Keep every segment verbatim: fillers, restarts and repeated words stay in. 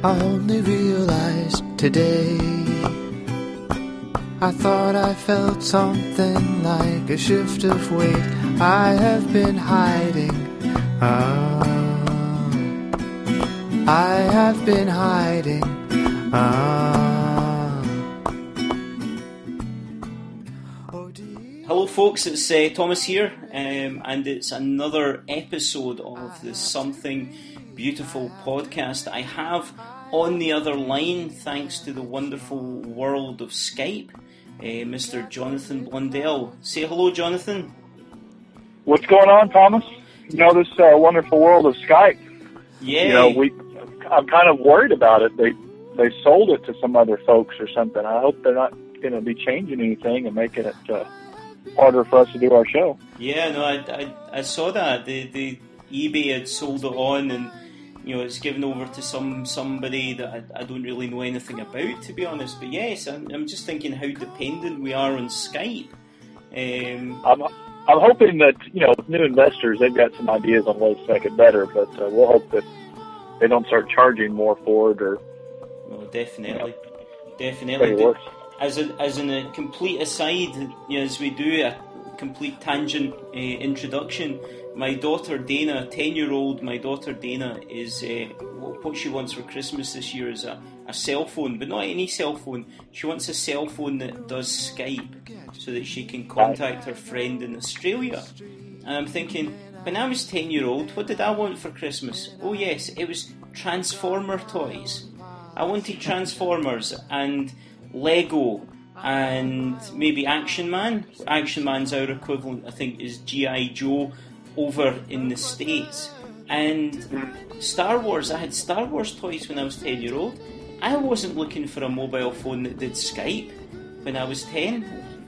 I only realized today. I thought I felt something like a shift of weight. I have been hiding. Ah, I have been hiding. Ah. Hello folks, it's uh, Thomas here, um, and it's another episode of the Something Beautiful podcast. I have on the other line, thanks to the wonderful world of Skype, uh, Mister Jonathan Blundell. Say hello, Jonathan. What's going on, Thomas? You know, this uh, wonderful world of Skype. Yeah. You know, we. I'm kind of worried about it. They they sold it to some other folks or something. I hope they're not going to be changing anything and making it uh, harder for us to do our show. Yeah, no, I, I, I saw that. The, the eBay had sold it on, and you know, it's given over to some somebody that I, I don't really know anything about, to be honest. But yes, I'm, I'm just thinking how dependent we are on Skype. Um, I'm I'm hoping that, you know, new investors, they've got some ideas on ways to make it better, but uh, we'll hope that they don't start charging more for it, or well, definitely, you know, definitely. worse. As a, as in a complete aside, you know, as we do a complete tangent uh, introduction, my daughter Dana, ten-year-old, my daughter Dana is uh, what she wants for Christmas this year is a, a cell phone, but not any cell phone. She wants a cell phone that does Skype, so that she can contact her friend in Australia. And I'm thinking, when I was ten-year-old, what did I want for Christmas? Oh yes, it was Transformer toys. I wanted Transformers and Lego and maybe Action Man. Action Man's our equivalent, I think, is G I Joe over in the States. And Star Wars, I had Star Wars toys when I was ten year old. I wasn't looking for a mobile phone that did Skype when I was ten.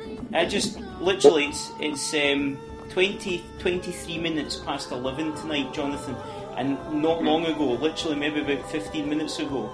I just, literally, it's, it's um, twenty, twenty-three minutes past eleven tonight, Jonathan. And not long ago, literally maybe about fifteen minutes ago,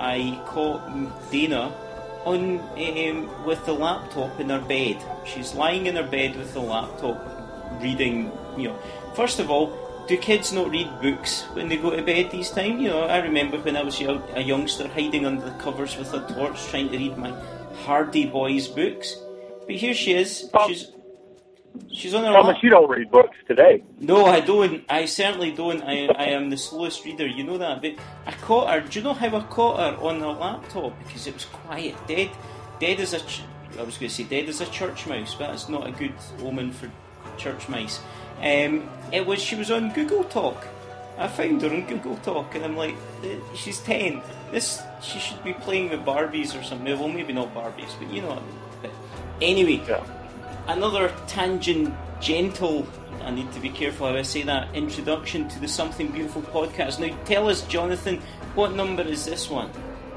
I caught Dana on um, with the laptop in her bed. She's lying in her bed with the laptop, reading. You know, first of all, do kids not read books when they go to bed these times? You know, I remember when I was a youngster hiding under the covers with a torch, trying to read my Hardy Boys books. But here she is. She's she's on her. Thomas, lap- you don't read books today. No, I don't. I certainly don't. I I am the slowest reader. You know that. But I caught her. Do you know how I caught her on her laptop? Because it was quiet, dead, dead as a. Ch- I was going to say dead as a church mouse, but that's not a good omen for church mice. Um, it was. She was on Google Talk. I found her on Google Talk, and I'm like, she's ten. This she should be playing with Barbies or something. Well, maybe not Barbies, but you know what I mean. But anyway. Yeah. Another tangent, gentle, I need to be careful how I say that, introduction to the Something Beautiful podcast. Now tell us, Jonathan, what number is this one?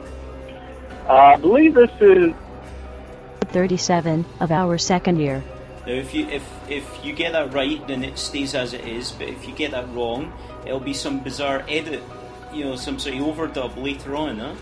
Uh, I believe this is thirty-seven of our second year. Now if you if, if you get that right, then it stays as it is, but if you get that wrong, it'll be some bizarre edit, you know, some sort of overdub later on, huh?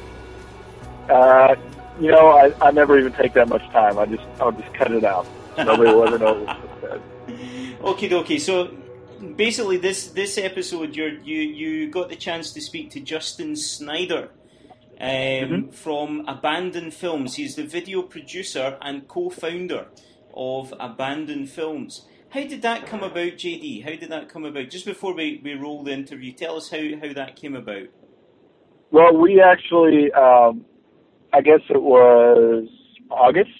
Uh, you know, I, I never even take that much time. I just I'll just cut it out. Nobody will ever know what was said. Okie dokie. So basically, this this episode, you you you got the chance to speak to Justin Snyder um, mm-hmm. from Abandon Films. He's the video producer and co-founder of Abandon Films. How did that come about, J D? How did that come about? Just before we, we roll the interview, tell us how, how that came about. Well, we actually, um, I guess it was August.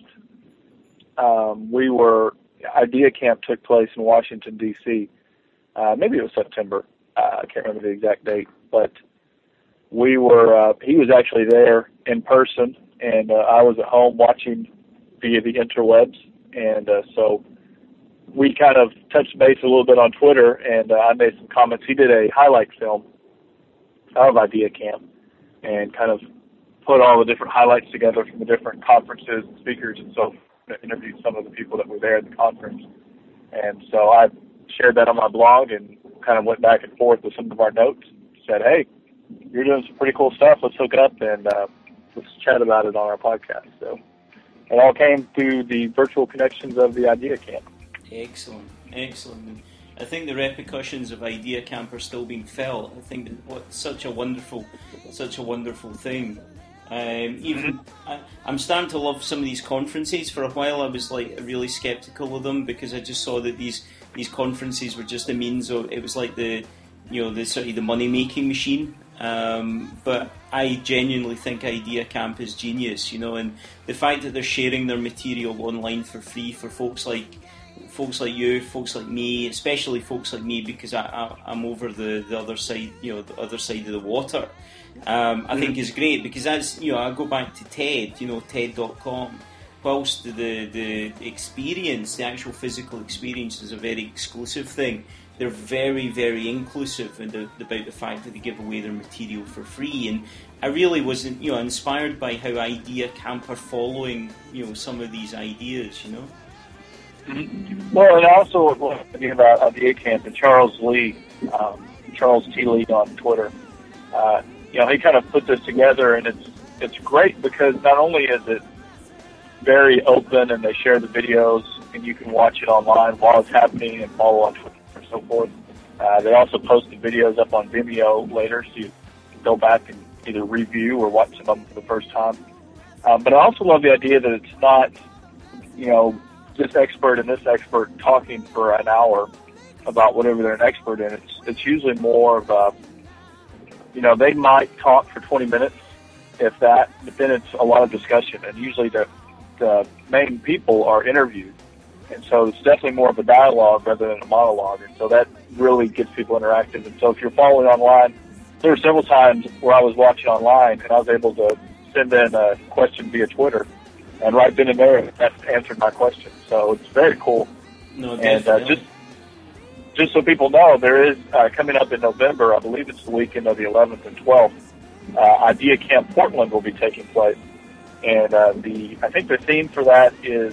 Um, we were, Idea Camp took place in Washington, D C Uh, maybe it was September. Uh, I can't remember the exact date. But we were, uh, he was actually there in person, and uh, I was at home watching via the interwebs. And uh, so we kind of touched base a little bit on Twitter, and uh, I made some comments. He did a highlight film of Idea Camp and kind of put all the different highlights together from the different conferences and speakers and so forth. Interviewed some of the people that were there at the conference, and so I shared that on my blog and kind of went back and forth with some of our notes. Said, "Hey, you're doing some pretty cool stuff. Let's hook up and uh, let's chat about it on our podcast." So it all came through the virtual connections of the Idea Camp. Excellent, excellent. I think the repercussions of Idea Camp are still being felt. I think that what's such a wonderful such a wonderful thing. Um, even I, I'm starting to love some of these conferences. For a while, I was like really skeptical of them because I just saw that these these conferences were just a means of. It was like the you know the sort of the money making machine. Um, but I genuinely think Idea Camp is genius, you know, and the fact that they're sharing their material online for free for folks like folks like you, folks like me, especially folks like me, because I, I, I'm over the, the other side, you know, the other side of the water. Um, I think is great because as you know, I go back to TED, you know, TED dot com. Whilst the the experience, the actual physical experience, is a very exclusive thing, they're very, very inclusive in the, about the fact that they give away their material for free. And I really wasn't, you know, inspired by how Idea Camp are following, you know, some of these ideas, you know. Mm-hmm. Well, and also thinking about Idea Camp and Charles Lee, um, Charles T. Lee on Twitter. Uh, you know, he kind of put this together, and it's it's great because not only is it very open, and they share the videos, and you can watch it online while it's happening and follow on Twitter and so forth. Uh, they also post the videos up on Vimeo later, so you can go back and either review or watch them for the first time. Um, but I also love the idea that it's not, you know, this expert and this expert talking for an hour about whatever they're an expert in. It's it's usually more of a, you know, they might talk for twenty minutes, if that, but then it's a lot of discussion, and usually the the main people are interviewed. And so it's definitely more of a dialogue rather than a monologue. And so that really gets people interactive. And so if you're following online, there were several times where I was watching online and I was able to send in a question via Twitter. And right then and there, that answered my question. So it's very cool. No, and uh, just just so people know, there is, uh, coming up in November, I believe it's the weekend of the eleventh and twelfth, uh, Idea Camp Portland will be taking place. And uh, the I think the theme for that is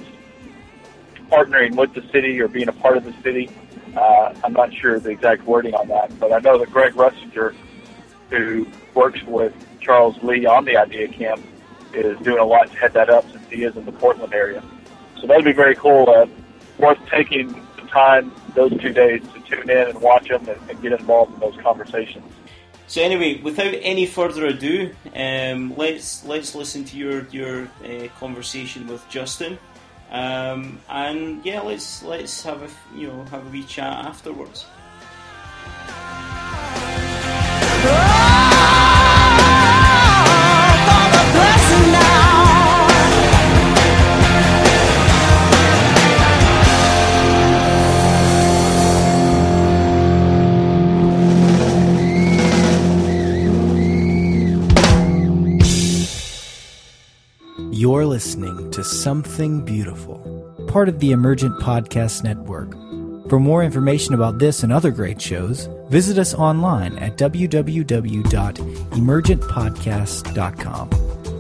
partnering with the city or being a part of the city. Uh, I'm not sure the exact wording on that, but I know that Greg Russinger, who works with Charles Lee on the Idea Camp, is doing a lot to head that up since he is in the Portland area. So that would be very cool. Uh, worth taking the time those two days to tune in and watch them and, and get involved in those conversations. So anyway, without any further ado, um, let's let's listen to your your uh, conversation with Justin, um, and yeah, let's let's have a you know have a wee chat afterwards. You're listening to Something Beautiful, part of the Emergent Podcast Network. For more information about this and other great shows, visit us online at w w w dot emergent podcast dot com.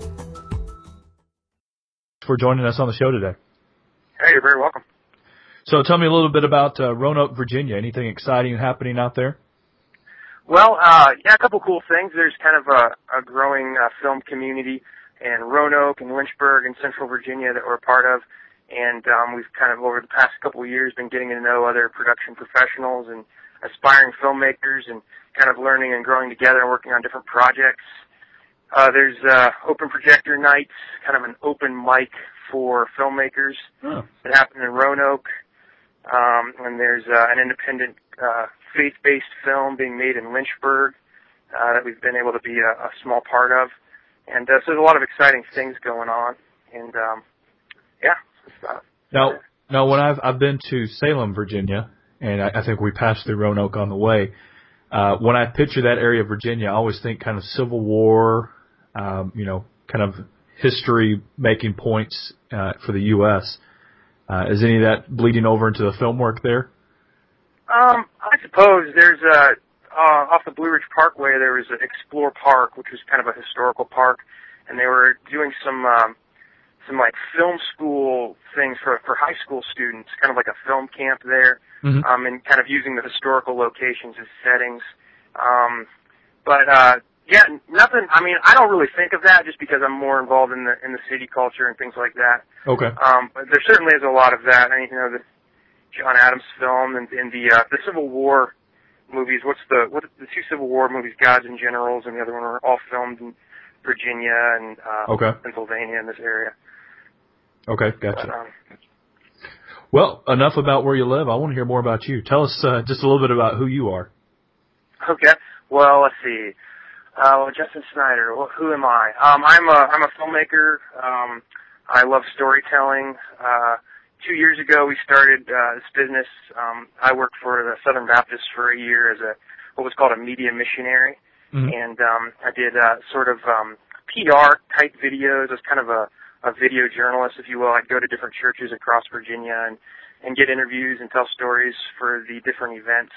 For joining us on the show today. Hey, you're very welcome. So tell me a little bit about uh, Roanoke, Virginia. Anything exciting happening out there? Well, uh, yeah, a couple cool things. There's kind of a, a growing uh, film community in Roanoke and Lynchburg and Central Virginia that we're a part of. And um, we've kind of, over the past couple of years, been getting to know other production professionals and aspiring filmmakers and kind of learning and growing together and working on different projects. Uh, there's uh, open projector nights, kind of an open mic for filmmakers oh. that happen in Roanoke. Um, and there's uh, an independent uh, faith-based film being made in Lynchburg uh, that we've been able to be a, a small part of. And uh, so there's a lot of exciting things going on, and um, yeah. Uh, now, now when I've I've been to Salem, Virginia, and I, I think we passed through Roanoke on the way. Uh, when I picture that area of Virginia, I always think kind of Civil War, um, you know, kind of history making points uh, for the U S Uh, is any of that bleeding over into the film work there? Um, I suppose there's a. Uh, off the Blue Ridge Parkway, there was an Explore Park, which was kind of a historical park, and they were doing some um, some like film school things for for high school students, kind of like a film camp there, mm-hmm. um, and kind of using the historical locations as settings. Um, but uh, yeah, nothing. I mean, I don't really think of that just because I'm more involved in the in the city culture and things like that. Okay. Um, but there certainly is a lot of that. I mean, you know, the John Adams film and, and the uh, the Civil War movies. What's the what the two Civil War movies, Gods and Generals, and the other one were all filmed in Virginia and uh, okay. Pennsylvania in this area. Okay, gotcha. But, um, well, enough about where you live. I want to hear more about you. Tell us uh, just a little bit about who you are. Okay. Well, let's see. Uh, well, Justin Snyder. Well, who am I? Um, I'm a I'm a filmmaker. Um, I love storytelling. Uh, two years ago, we started uh, this business. Um, I worked for the Southern Baptist for a year as a what was called a media missionary, mm-hmm. and um, I did uh, sort of um, P R type videos. I was kind of a, a video journalist, if you will. I'd go to different churches across Virginia and and get interviews and tell stories for the different events.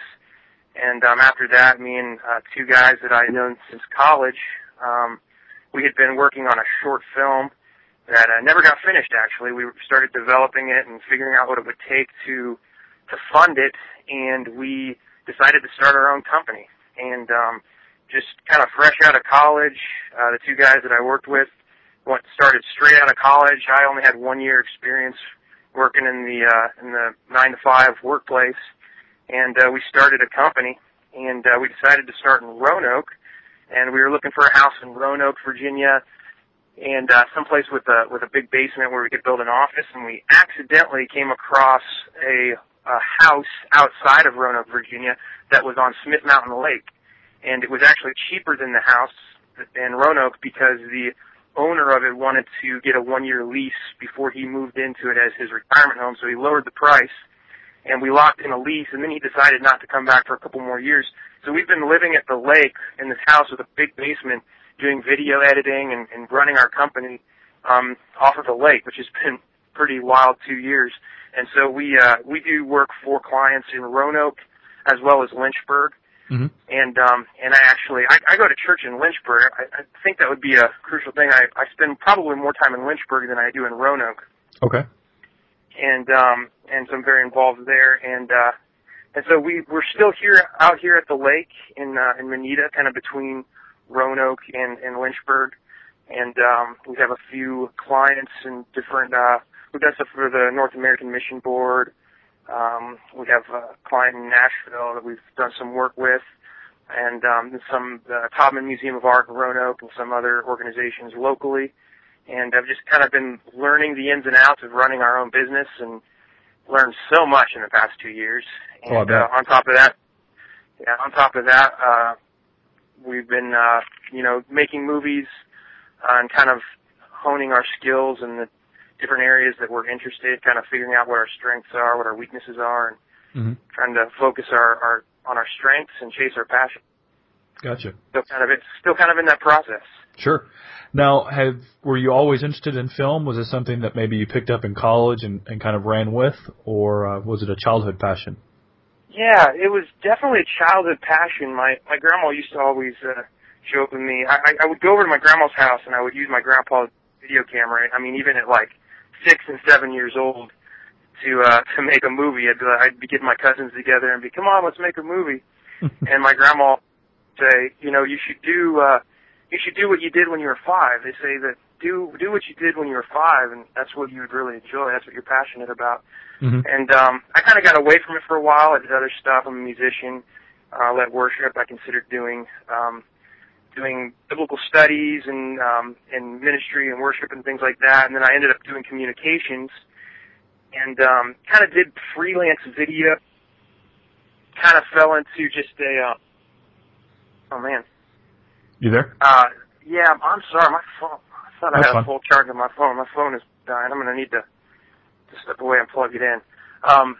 And um, after that, me and uh, two guys that I had known since college, um, we had been working on a short film that uh, never got finished, actually. We started developing it and figuring out what it would take to to fund it, and we decided to start our own company. And um, just kind of fresh out of college, uh, the two guys that I worked with went, started straight out of college. I only had one year experience working in the uh, in the nine to five workplace. And uh, we started a company, and uh, we decided to start in Roanoke, and we were looking for a house in Roanoke, Virginia, and uh, someplace with a with a big basement where we could build an office. And we accidentally came across a, a house outside of Roanoke, Virginia, that was on Smith Mountain Lake, and it was actually cheaper than the house in Roanoke because the owner of it wanted to get a one-year lease before he moved into it as his retirement home, so he lowered the price. And we locked in a lease, and then he decided not to come back for a couple more years. So we've been living at the lake in this house with a big basement, doing video editing and, and running our company um, off of the lake, which has been pretty wild two years. And so we uh, we do work for clients in Roanoke as well as Lynchburg. Mm-hmm. And um, and I actually I, I go to church in Lynchburg. I, I think that would be a crucial thing. I, I spend probably more time in Lynchburg than I do in Roanoke. Okay. And um and so I'm very involved there, and uh and so we we're still here out here at the lake in uh, in Manita, kind of between Roanoke and, and Lynchburg, and um we have a few clients and different uh we've done stuff for the North American Mission Board. Um we have a client in Nashville that we've done some work with, and um some the Taubman Museum of Art in Roanoke and some other organizations locally. And I've just kind of been learning the ins and outs of running our own business and learned so much in the past two years. And oh, uh, on top of that, yeah, on top of that, uh, we've been, uh, you know, making movies uh, and kind of honing our skills in the different areas that we're interested, kind of figuring out what our strengths are, what our weaknesses are, and mm-hmm. trying to focus our, our on our strengths and chase our passion. Gotcha. Still kind of, it's still kind of in that process. Sure. Now, have were you always interested in film? Was it something that maybe you picked up in college and, and kind of ran with, or uh, was it a childhood passion? Yeah, it was definitely a childhood passion. My my grandma used to always uh, show up with me. I, I would go over to my grandma's house and I would use my grandpa's video camera. I mean, even at like six and seven years old, to uh, to make a movie. I'd be, I'd be getting my cousins together and be, come on, let's make a movie. And my grandma would say, you know, you should do. Uh, You should do what you did when you were five. They say that do do what you did when you were five, and that's what you would really enjoy. That's what you're passionate about. Mm-hmm. And um, I kind of got away from it for a while. I did other stuff. I'm a musician. I uh, led worship. I considered doing um, doing biblical studies and um, and ministry and worship and things like that. And then I ended up doing communications and um, kind of did freelance video. Kind of fell into just a uh, oh man. You there? Uh, yeah, I'm sorry. My phone. I thought That's I had fine. a full charge on my phone. My phone is dying. I'm going to need to, to step away and plug it in. Um,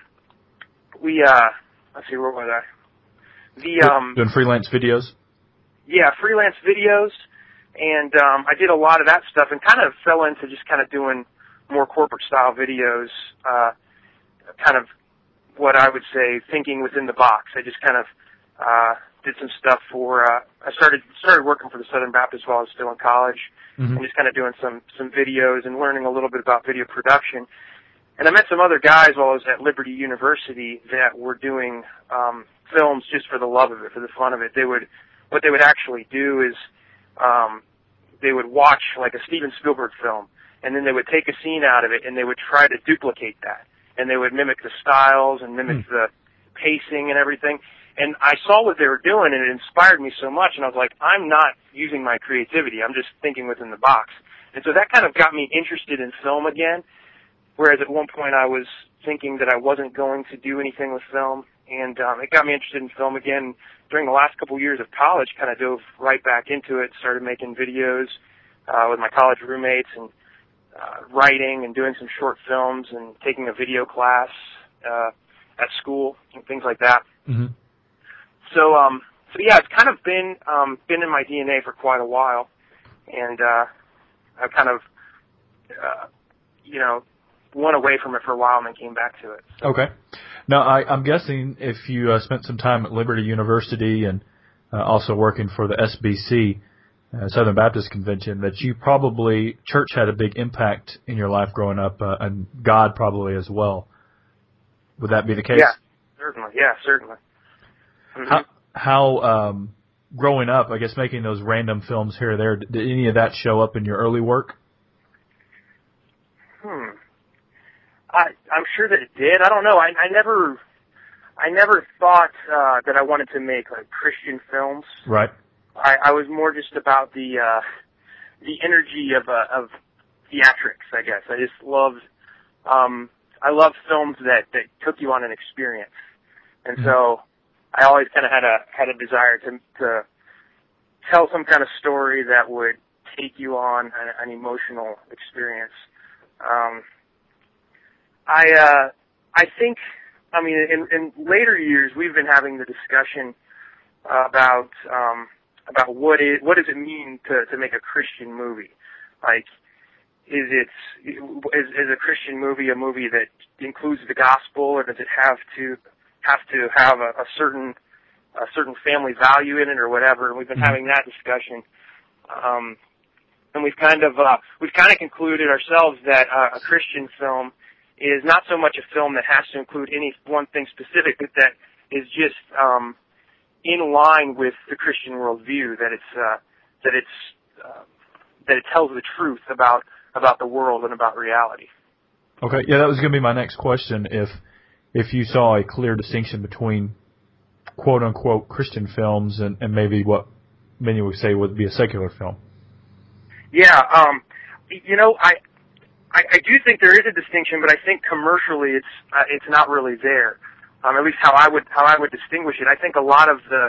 we, uh, let's see, where was I? The, um. Doing freelance videos? Yeah, freelance videos. And, um, I did a lot of that stuff and kind of fell into just kind of doing more corporate style videos, uh, kind of what I would say thinking within the box. I just kind of, uh, did some stuff for, uh, I started, started working for the Southern Baptist while I was still in college, mm-hmm. and just kind of doing some, some videos and learning a little bit about video production. And I met some other guys while I was at Liberty University that were doing, um, films just for the love of it, for the fun of it. They would, what they would actually do is, um, they would watch like a Steven Spielberg film, and then they would take a scene out of it and they would try to duplicate that. And they would mimic the styles and mimic mm. the pacing and everything. And I saw what they were doing, and it inspired me so much, and I was like, I'm not using my creativity. I'm just thinking within the box. And so that kind of got me interested in film again, whereas at one point I was thinking that I wasn't going to do anything with film, and um, it got me interested in film again. During the last couple of years of college, kind of dove right back into it, started making videos uh, with my college roommates, and uh, writing and doing some short films and taking a video class uh, at school and things like that. Mm-hmm. So, um, so yeah, it's kind of been um, been in my D N A for quite a while, and uh, I've kind of, uh, you know, went away from it for a while and then came back to it. Okay. Now, I, I'm guessing if you uh, spent some time at Liberty University and uh, also working for the S B C, uh, Southern Baptist Convention, that you probably, church had a big impact in your life growing up, uh, and God probably as well. Would that be the case? Yeah, certainly. Yeah, certainly. Mm-hmm. How, how um, growing up, I guess making those random films here or there, did any of that show up in your early work? Hmm. I, I'm sure that it did. I don't know. I, I never, I never thought uh, that I wanted to make like Christian films. Right. I, I was more just about the uh, the energy of uh, of theatrics. I guess I just loved. Um, I loved films that, that took you on an experience, and mm-hmm. so I always kind of had a had a desire to to tell some kind of story that would take you on an, an emotional experience. Um, I uh, I think, I mean, in, in later years, we've been having the discussion about um, about what it what does it mean to to make a Christian movie? Like, is it is, is a Christian movie a movie that includes the gospel, or does it have to have to have a, a certain a certain family value in it, or whatever? And we've been having that discussion. Um, and we've kind of uh, we've kind of concluded ourselves that uh, a Christian film is not so much a film that has to include any one thing specific, but that is just um, in line with the Christian worldview. That it's uh, that it's uh, that it tells the truth about about the world and about reality. Okay, yeah, that was going to be my next question. If if you saw a clear distinction between quote unquote Christian films and, and maybe what many would say would be a secular film. Yeah, um, you know, I. I, I do think there is a distinction, but I think commercially it's uh, it's not really there. Um, at least how I would how I would distinguish it. I think a lot of the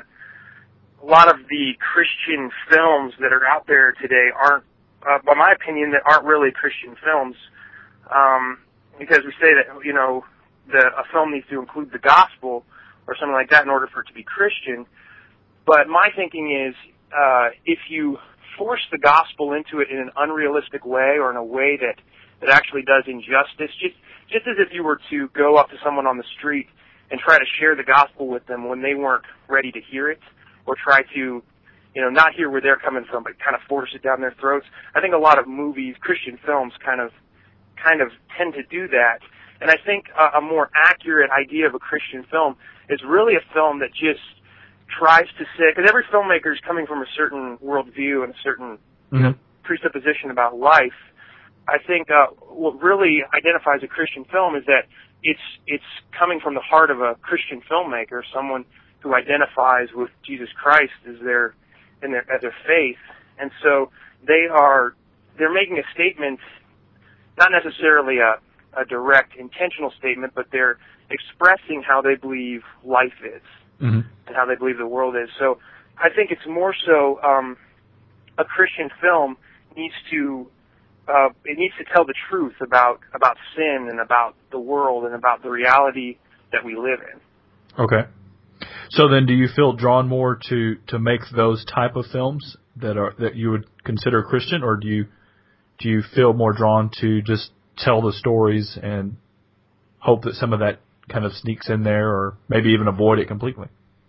a lot of the Christian films that are out there today aren't, uh, by my opinion, that aren't really Christian films, um, because we say that you know the a film needs to include the gospel or something like that in order for it to be Christian. But my thinking is, uh, if you force the gospel into it in an unrealistic way or in a way that that actually does injustice, just just as if you were to go up to someone on the street and try to share the gospel with them when they weren't ready to hear it, or try to, you know, not hear where they're coming from, but kind of force it down their throats. I think a lot of movies, Christian films, kind of kind of tend to do that. And I think a, a more accurate idea of a Christian film is really a film that just tries to say, because every filmmaker is coming from a certain worldview and a certain mm-hmm. presupposition about life. I think uh, what really identifies a Christian film is that it's it's coming from the heart of a Christian filmmaker, someone who identifies with Jesus Christ as their in their as their faith, and so they are they're making a statement, not necessarily a, a direct intentional statement, but they're expressing how they believe life is mm-hmm. and how they believe the world is. So I think it's more so um, a Christian film needs to. Uh, it needs to tell the truth about, about sin and about the world and about the reality that we live in. Okay. So then do you feel drawn more to, to make those type of films that are that you would consider Christian, or do you do you feel more drawn to just tell the stories and hope that some of that kind of sneaks in there, or maybe even avoid it completely?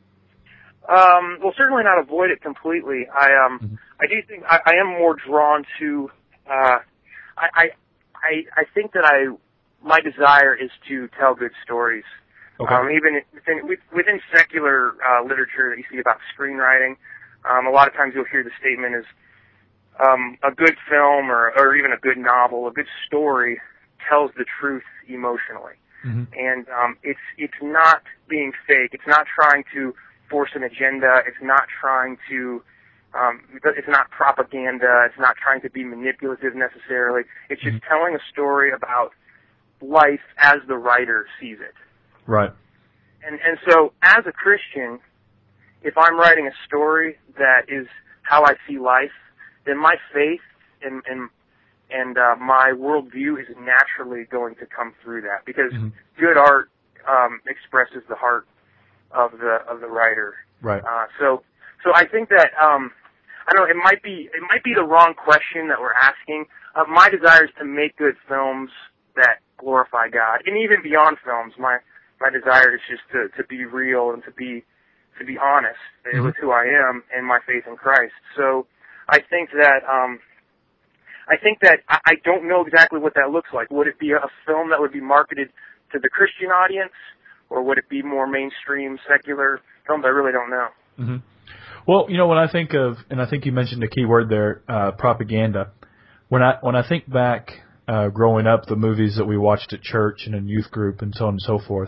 Um, well, certainly not avoid it completely. I um mm-hmm. I do think I, I am more drawn to Uh, I, I, I think that I, my desire is to tell good stories. Okay. Um, even within, within secular uh, literature that you see about screenwriting, um, a lot of times you'll hear the statement is um, a good film or, or even a good novel, a good story tells the truth emotionally. mm-hmm. and um, it's it's not being fake. It's not trying to force an agenda. It's not trying to. Um, it's not propaganda. It's not trying to be manipulative necessarily. It's just mm-hmm. telling a story about life as the writer sees it. Right. And and so, as a Christian, if I'm writing a story that is how I see life, then my faith and and and uh, my worldview is naturally going to come through that, because mm-hmm. good art um, expresses the heart of the of the writer. Right. Uh, so so I think that um, I don't know. It might be it might be the wrong question that we're asking. Uh, my desire is to make good films that glorify God, and even beyond films, my my desire is just to, to be real and to be to be honest mm-hmm. with who I am and my faith in Christ. So I think that um, I think that I, I don't know exactly what that looks like. Would it be a film that would be marketed to the Christian audience, or would it be more mainstream secular films? I really don't know. Mm-hmm. Well, you know, when I think of, and I think you mentioned a key word there, uh, propaganda. When I when I think back uh, growing up, the movies that we watched at church and in youth group and so on and so forth.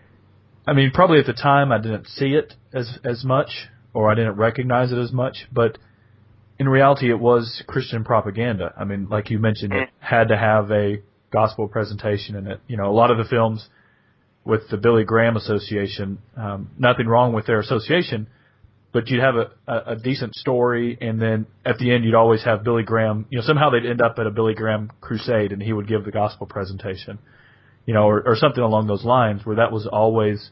I mean, probably at the time I didn't see it as as much, or I didn't recognize it as much, but in reality it was Christian propaganda. I mean, like you mentioned, it had to have a gospel presentation in it. You know, a lot of the films with the Billy Graham Association, um, nothing wrong with their association, but you'd have a, a, a decent story, and then at the end you'd always have Billy Graham, you know, somehow they'd end up at a Billy Graham crusade and he would give the gospel presentation. You know, or, or something along those lines, where that was always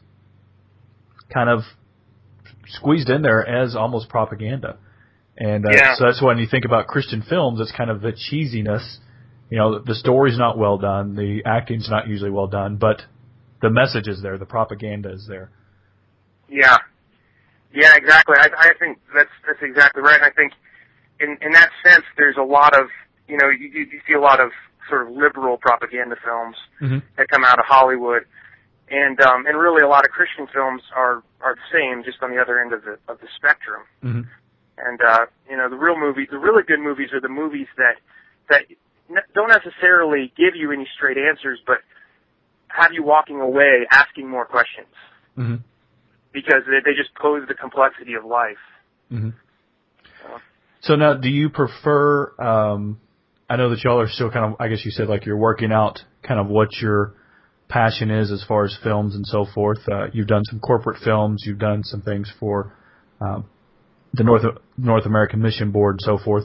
kind of squeezed in there as almost propaganda. And uh, yeah. so that's when you think about Christian films, it's kind of the cheesiness. You know, the story's not well done, the acting's not usually well done, but the message is there, the propaganda is there. Yeah, yeah, exactly. I, I think that's that's exactly right. And I think in in that sense, there's a lot of, you know, you, you see a lot of sort of liberal propaganda films mm-hmm. that come out of Hollywood, and um, and really a lot of Christian films are, are the same, just on the other end of the of the spectrum. Mm-hmm. And uh, you know, the real movies, the really good movies, are the movies that that ne- don't necessarily give you any straight answers, but have you walking away asking more questions, mm-hmm. because they, they just pose the complexity of life. Mm-hmm. So. so now, do you prefer? Um, I know that y'all are still kind of, I guess you said, like, you're working out kind of what your passion is as far as films and so forth. Uh, you've done some corporate films. You've done some things for um, the North North American Mission Board and so forth.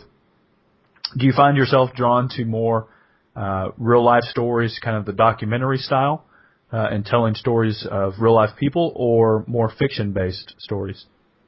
Do you find yourself drawn to more uh, real-life stories, kind of the documentary style, uh, and telling stories of real-life people, or more fiction-based stories?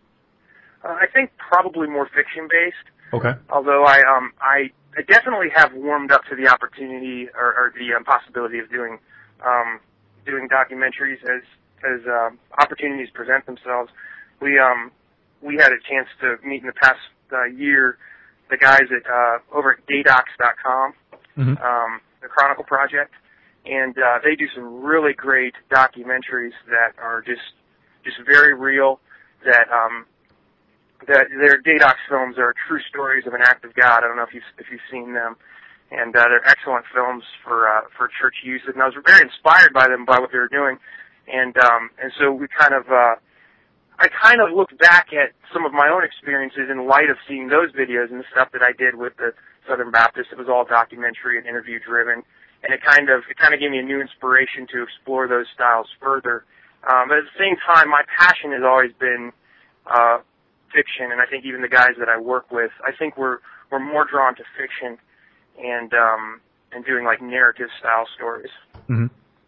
Uh, I think probably more fiction-based. Okay. Although I um I I definitely have warmed up to the opportunity or, or the um, possibility of doing um, doing documentaries as as um, opportunities present themselves. We um we had a chance to meet in the past uh, year the guys at uh, over at Gaydocs dot com, mm-hmm. um, the Chronicle Project, and uh, they do some really great documentaries that are just just very real. That um, that their Gaydocs films are true stories of an act of God. I don't know if you've if you've seen them, and uh, they're excellent films for uh, for church use. And I was very inspired by them, by what they were doing, and um, and so we kind of uh, I kind of looked back at some of my own experiences in light of seeing those videos and the stuff that I did with the Southern Baptist. It was all documentary and interview driven, and it kind of it kind of gave me a new inspiration to explore those styles further. Um, but at the same time, my passion has always been uh, fiction, and I think even the guys that I work with, I think we're we're more drawn to fiction and um, and doing like narrative style stories. Mm-hmm.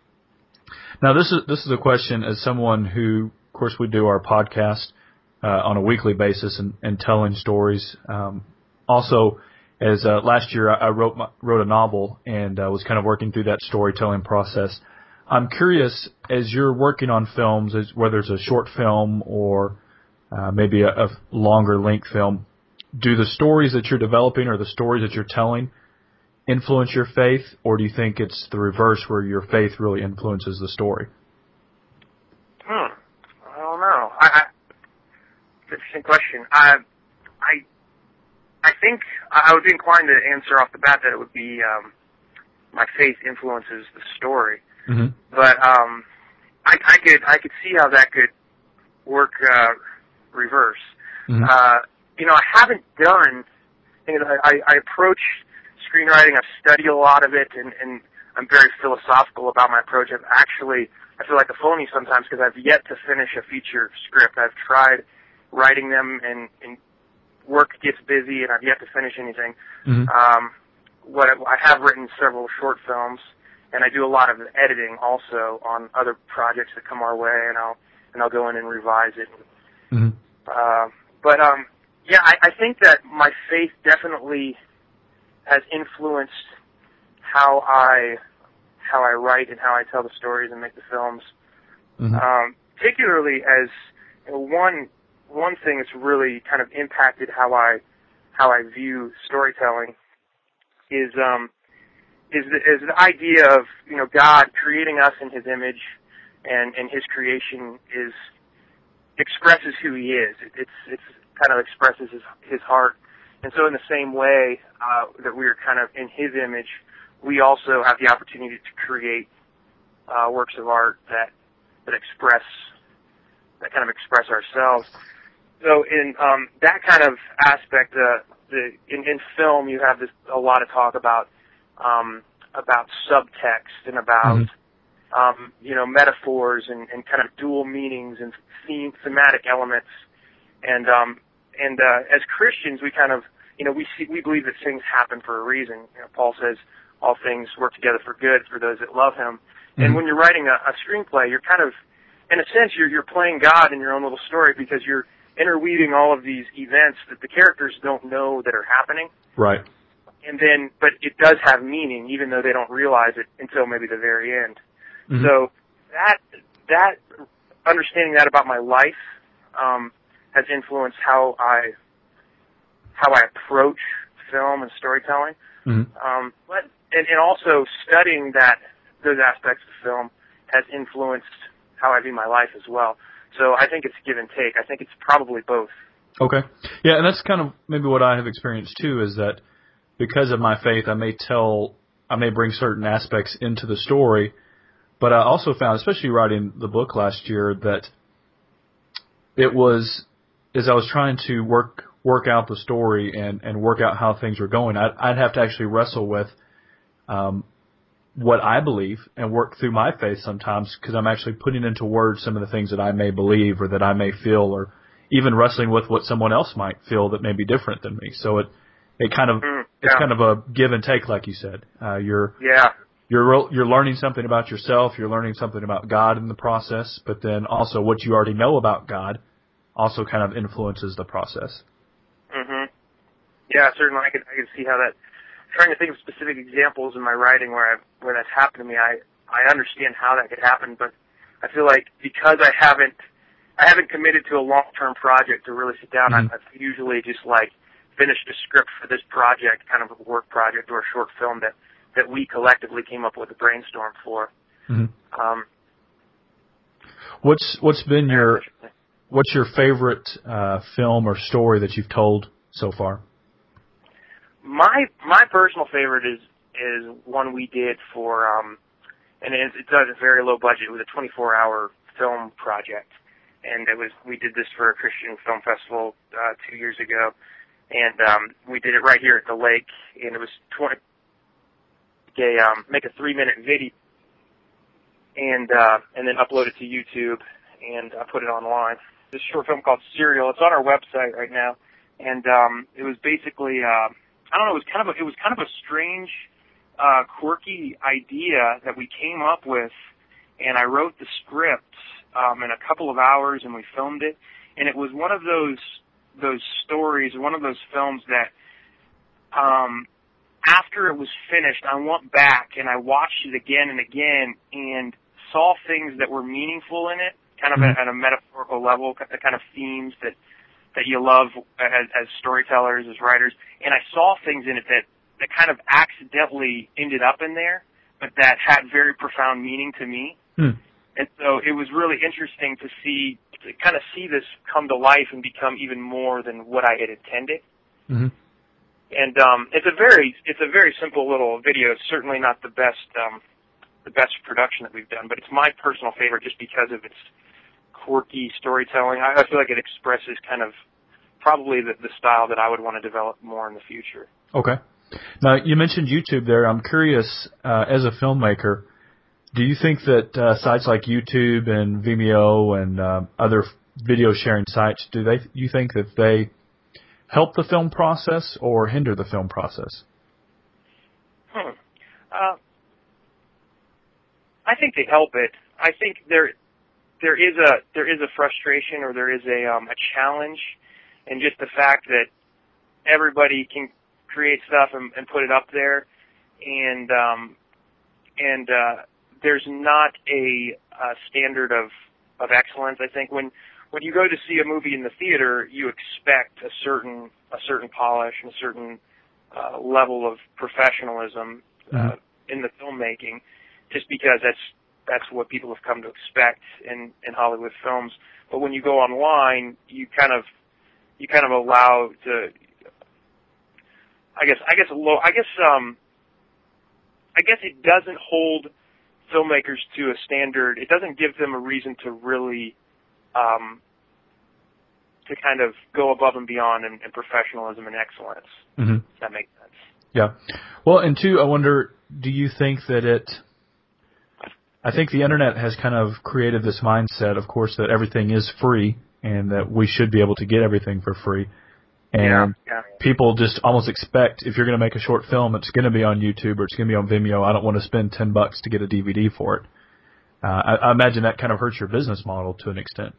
Now, this is this is a question as someone who, of course, we do our podcast uh, on a weekly basis and, and telling stories. Um, also, as uh, last year I wrote my, wrote a novel and uh, was kind of working through that storytelling process. I'm curious, as you're working on films, as whether it's a short film or Uh, maybe a, a longer length film, do the stories that you're developing or the stories that you're telling influence your faith, or do you think it's the reverse where your faith really influences the story? Hmm. I don't know. I, I, interesting question. I, I, I think I would be inclined to answer off the bat that it would be um, my faith influences the story. Mm-hmm. But um, I, I could I could see how that could work uh, reverse. Mm-hmm. Uh, you know, I haven't done. You know, I, I approach screenwriting. I've studied a lot of it, and, and I'm very philosophical about my approach. I've actually, I feel like a phony sometimes because I've yet to finish a feature script. I've tried writing them, and, and work gets busy, and I've yet to finish anything. Mm-hmm. Um, what I, I have written several short films, and I do a lot of editing also on other projects that come our way, and I'll and I'll go in and revise it. Mm-hmm. Uh, but um, yeah, I, I think that my faith definitely has influenced how I how I write and how I tell the stories and make the films. Mm-hmm. Um, particularly as you know, one one thing that's really kind of impacted how I how I view storytelling is um, is the, is the idea of you know God creating us in His image, and, and His creation is expresses who He is. It, it's it's kind of expresses His His heart, and so in the same way uh, that we are kind of in His image, we also have the opportunity to create uh, works of art that that express that kind of express ourselves. So in um, that kind of aspect, uh, the in, in film you have this a lot of talk about um, about subtext and about mm-hmm. um, you know metaphors and, and kind of dual meanings and theme, thematic elements. And um, and uh, as Christians, we kind of you know we see, we believe that things happen for a reason. You know, Paul says all things work together for good for those that love Him. Mm-hmm. And when you're writing a, a screenplay, you're kind of in a sense you're you're playing God in your own little story because you're interweaving all of these events that the characters don't know that are happening. Right. And then, but it does have meaning, even though they don't realize it until maybe the very end. Mm-hmm. So that that understanding that about my life um, has influenced how I how I approach film and storytelling. Mm-hmm. Um, but and, and also studying that those aspects of film has influenced how I view my life as well. So I think it's give and take. I think it's probably both. Okay. Yeah, and that's kind of maybe what I have experienced too, is that because of my faith, I may tell, I may bring certain aspects into the story, but I also found, especially writing the book last year, that it was, as I was trying to work work out the story and, and work out how things were going, I'd, I'd have to actually wrestle with um, what I believe and work through my faith sometimes, because I'm actually putting into words some of the things that I may believe or that I may feel, or even wrestling with what someone else might feel that may be different than me. So it it kind of mm, yeah. it's kind of a give and take, like you said. Uh, you're yeah you're you're learning something about yourself. You're learning something about God in the process, but then also what you already know about God also kind of influences the process. Mhm. Yeah, certainly. I can I can see how that. Trying to think of specific examples in my writing where I, where that's happened to me, I I understand how that could happen, but I feel like because I haven't I haven't committed to a long term project to really sit down, mm-hmm. I've usually just like finished a script for this project, kind of a work project or a short film that, that we collectively came up with a brainstorm for. Mm-hmm. Um, what's what's been your what's your favorite uh, film or story that you've told so far? My my personal favorite is is one we did for, um, and it, it's at a very low budget. It was a twenty-four hour film project, and it was we did this for a Christian film festival uh, two years ago, and um, we did it right here at the lake, and it was twenty. A, um, make a three minute video, and uh, and then upload it to YouTube, and I put it online. This short film called Serial. It's on our website right now, and um, it was basically. Uh, I don't know, it was kind of a, it was kind of a strange, uh, quirky idea that we came up with, and I wrote the script, um, in a couple of hours, and we filmed it, and it was one of those, those stories, one of those films that, um, after it was finished, I went back and I watched it again and again and saw things that were meaningful in it, kind of mm-hmm. at, at a metaphorical level, the kind of themes that, that you love as, as storytellers, as writers, and I saw things in it that, that kind of accidentally ended up in there, but that had very profound meaning to me. Hmm. And so it was really interesting to see, to kind of see this come to life and become even more than what I had intended. Mm-hmm. And um, it's a very, it's a very simple little video. It's certainly not the best, um, the best production that we've done, but it's my personal favorite just because of its quirky storytelling. I, I feel like it expresses kind of probably the, the style that I would want to develop more in the future. Okay. Now, you mentioned YouTube there. I'm curious, uh, as a filmmaker, do you think that uh, sites like YouTube and Vimeo and uh, other video sharing sites, do they? You think that they help the film process or hinder the film process? Hmm. Uh, I think they help it. I think there there is a there is a frustration or there is a um, a challenge in just the fact that everybody can create stuff and, and put it up there, and um, and uh, there's not a, a standard of of excellence. I think when when you go to see a movie in the theater, you expect a certain a certain polish and a certain uh, level of professionalism uh, mm-hmm. in the filmmaking, just because that's that's what people have come to expect in, in Hollywood films. But when you go online, you kind of you kind of allow to I guess I guess low I guess um I guess it doesn't hold filmmakers to a standard. It doesn't give them a reason to really um to kind of go above and beyond in, in professionalism and excellence. Mm-hmm. If that makes sense. Yeah. Well, and two, I wonder, do you think that it, I think the internet has kind of created this mindset, of course, that everything is free and that we should be able to get everything for free. And yeah, yeah. people just almost expect if you're going to make a short film, it's going to be on YouTube or it's going to be on Vimeo. I don't want to spend ten bucks to get a D V D for it. Uh, I, I imagine that kind of hurts your business model to an extent.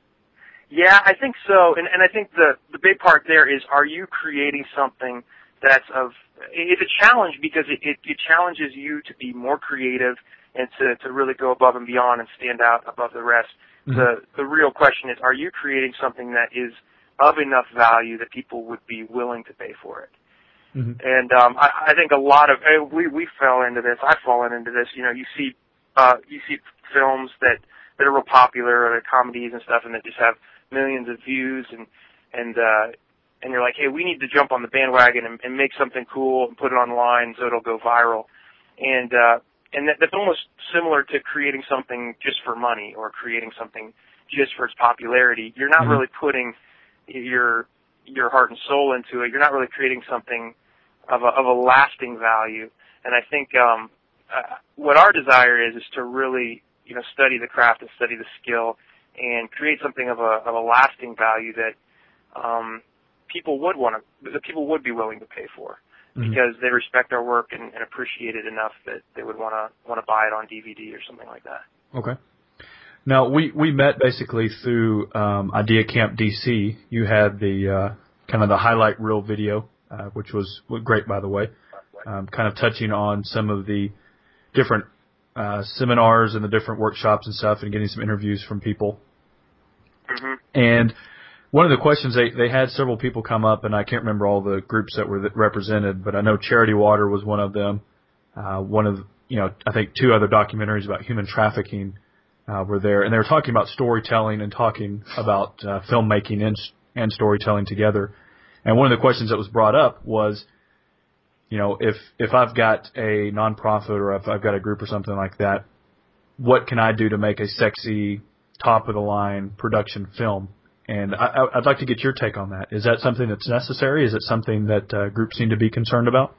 Yeah, I think so, and and I think the the big part there is, are you creating something that's of, it's a challenge because it, it, it challenges you to be more creative and to, to really go above and beyond and stand out above the rest. Mm-hmm. The the real question is, are you creating something that is of enough value that people would be willing to pay for it? Mm-hmm. And um, I, I think a lot of, we we fell into this, I've fallen into this, you know, you see uh, you see films that, that are real popular, or comedies and stuff, and that just have millions of views, and and uh, and you're like, hey, we need to jump on the bandwagon and, and make something cool and put it online so it'll go viral, and uh, and that, that's almost similar to creating something just for money or creating something just for its popularity. You're not mm-hmm. really putting your your heart and soul into it. You're not really creating something of a, of a lasting value. And I think um, uh, what our desire is is to really, you know, study the craft and study the skill and create something of a of a lasting value that um, people would want to, that people would be willing to pay for, mm-hmm. because they respect our work and, and appreciate it enough that they would want to want to buy it on D V D or something like that. Okay. Now we we met basically through um, Idea Camp D C. You had the uh, kind of the highlight reel video, uh, which was great, by the way, um, kind of touching on some of the different Uh, seminars and the different workshops and stuff, and getting some interviews from people. Mm-hmm. And one of the questions, they, they had several people come up, and I can't remember all the groups that were represented, but I know Charity Water was one of them. Uh, one of, you know, I think two other documentaries about human trafficking uh, were there, and they were talking about storytelling and talking about uh, filmmaking and, and storytelling together. And one of the questions that was brought up was, you know, if, if I've got a nonprofit or if I've got a group or something like that, what can I do to make a sexy, top-of-the-line production film? And I, I'd like to get your take on that. Is that something that's necessary? Is it something that uh, groups seem to be concerned about?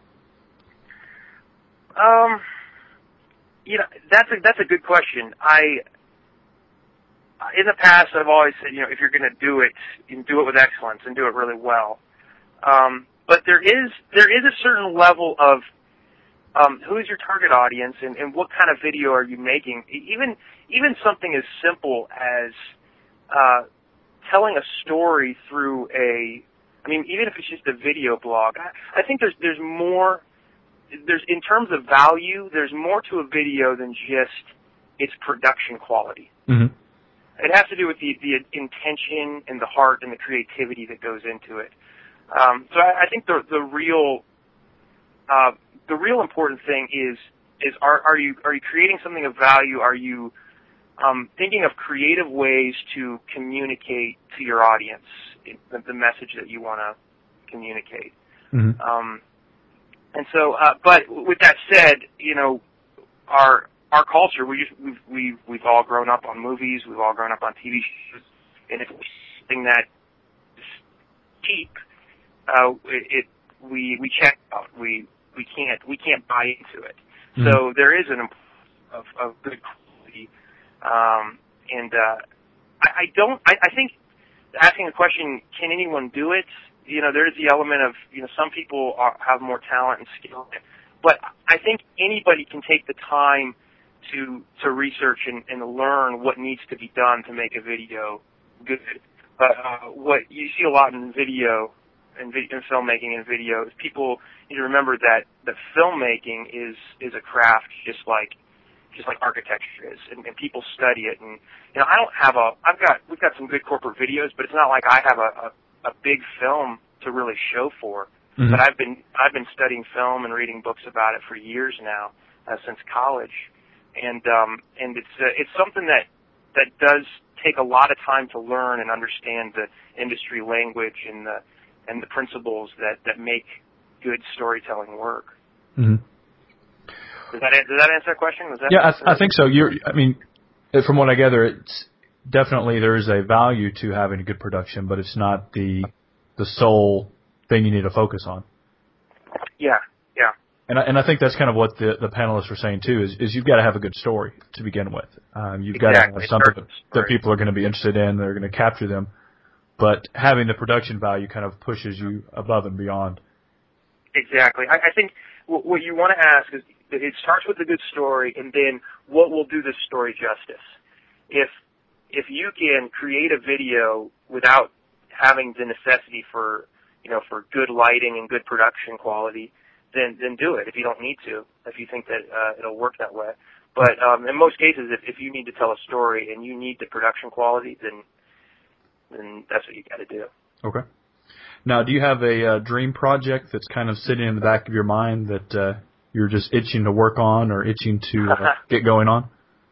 Um, you know, that's a, that's a good question. I, in the past, I've always said, you know, if you're going to do it, you can do it with excellence and do it really well. Um, But there is there is a certain level of um, who is your target audience and, and what kind of video are you making. Even even something as simple as uh, telling a story through a, I mean, even if it's just a video blog, I, I think there's there's more. There's in terms of value, there's more to a video than just its production quality. Mm-hmm. It has to do with the the intention and the heart and the creativity that goes into it. Um, so I, I think the the real uh, the real important thing is is are are you are you creating something of value? Are you um, thinking of creative ways to communicate to your audience the, the message that you want to communicate? Mm-hmm. Um, and so, uh, but with that said, you know, our our culture, we just, we've, we've, we've all grown up on movies, we've all grown up on T V shows, and if it's something that is cheap, uh, it, it we we check out. We we can't we can't buy into it. Mm-hmm. So there is an importance of, of good quality, um, and uh, I, I don't. I, I think asking the question, can anyone do it? You know, there is the element of, you know, some people are, have more talent and skill, but I think anybody can take the time to to research and, and learn what needs to be done to make a video good. But uh, what you see a lot in video. In, in filmmaking and video, is people need to remember that that filmmaking is is a craft just like just like architecture is, and, and people study it. And you know, I don't have a I've got we've got some good corporate videos, but it's not like I have a a, a big film to really show for. Mm-hmm. But I've been I've been studying film and reading books about it for years now, uh, since college, and um and it's uh, it's something that that does take a lot of time to learn and understand the industry language and the and the principles that, that make good storytelling work. Mm-hmm. Does that does that answer that question? Was that yeah, I, th- I think so. You're, I mean, from what I gather, it's definitely there is a value to having a good production, but it's not the the sole thing you need to focus on. Yeah, yeah. And I, and I think that's kind of what the, the panelists were saying too. Is, is you've got to have a good story to begin with. Um, you've exactly. got to have something that, that people are going to be interested in. They're going to capture them. But having the production value kind of pushes you above and beyond. Exactly. I, I think w- what you want to ask is, it starts with a good story, and then what will do this story justice. If if you can create a video without having the necessity for you know for good lighting and good production quality, then then do it. If you don't need to, if you think that uh, it'll work that way. But um, in most cases, if, if you need to tell a story and you need the production quality, then then that's what you got to do. Okay. Now, do you have a uh, dream project that's kind of sitting in the back of your mind that uh, you're just itching to work on or itching to uh, get going on?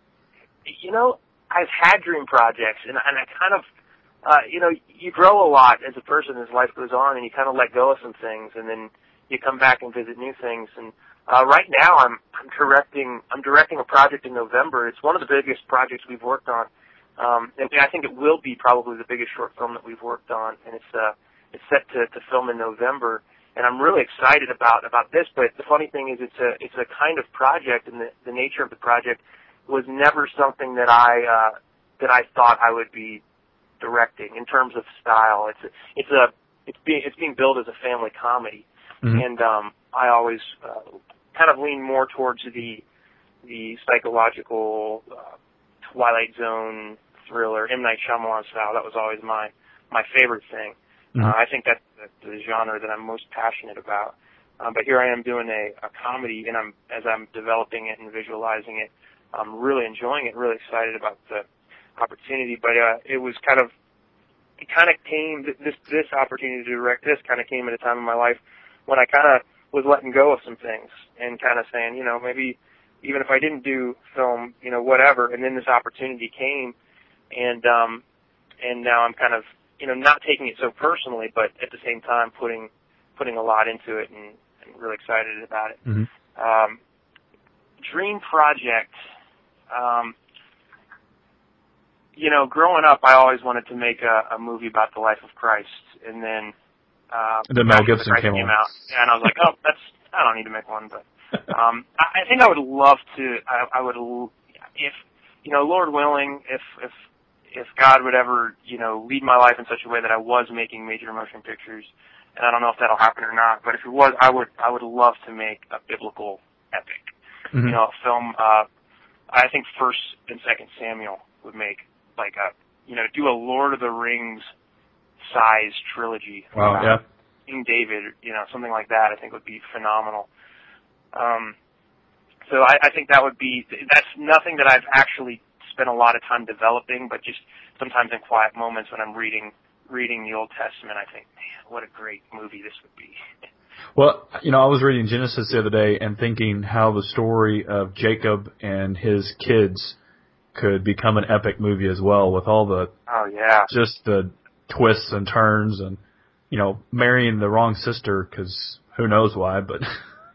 You know, I've had dream projects, and, and I kind of, uh, you know, you grow a lot as a person as life goes on, and you kind of let go of some things, and then you come back and visit new things. And uh, right now, I'm I'm directing I'm directing a project in November. It's one of the biggest projects we've worked on. Um, and I think it will be probably the biggest short film that we've worked on, and it's uh, it's set to, to film in November. And I'm really excited about about this. But the funny thing is, it's a it's a kind of project, and the, the nature of the project was never something that I uh, that I thought I would be directing in terms of style. It's a, it's a it's being it's being billed as a family comedy, mm-hmm. and um, I always uh, kind of lean more towards the the psychological uh, Twilight Zone thriller, M. Night Shyamalan style. That was always my my favorite thing. Mm-hmm. Uh, I think that's the, the genre that I'm most passionate about. Um, but here I am doing a, a comedy, and I'm as I'm developing it and visualizing it, I'm really enjoying it, really excited about the opportunity. But uh, it was kind of it kind of came this this opportunity to direct this kind of came at a time in my life when I kind of was letting go of some things and kind of saying, you know, maybe even if I didn't do film, you know, whatever, and then this opportunity came. And um, and now I'm kind of, you know, not taking it so personally, but at the same time putting putting a lot into it and, and really excited about it. Mm-hmm. Um, dream project, um, you know, growing up, I always wanted to make a, a movie about the life of Christ, and then uh, and then Mel Gibson came, came out, and I was like, oh, that's I don't need to make one, but um, I, I think I would love to. I, I would, if you know, Lord willing, if if if God would ever, you know, lead my life in such a way that I was making major motion pictures, and I don't know if that'll happen or not, but if it was, I would, I would love to make a biblical epic. Mm-hmm. You know, a film, uh, I think First and Second Samuel would make, like a, you know, do a Lord of the Rings size trilogy. Wow, uh, yeah. King David, you know, something like that I think would be phenomenal. Um, so I, I think that would be, that's nothing that I've actually spent a lot of time developing, but just sometimes in quiet moments when I'm reading reading the Old Testament, I think, man, what a great movie this would be. Well, you know, I was reading Genesis the other day and thinking how the story of Jacob and his kids could become an epic movie as well, with all the oh yeah, just the twists and turns, and you know, marrying the wrong sister because who knows why, but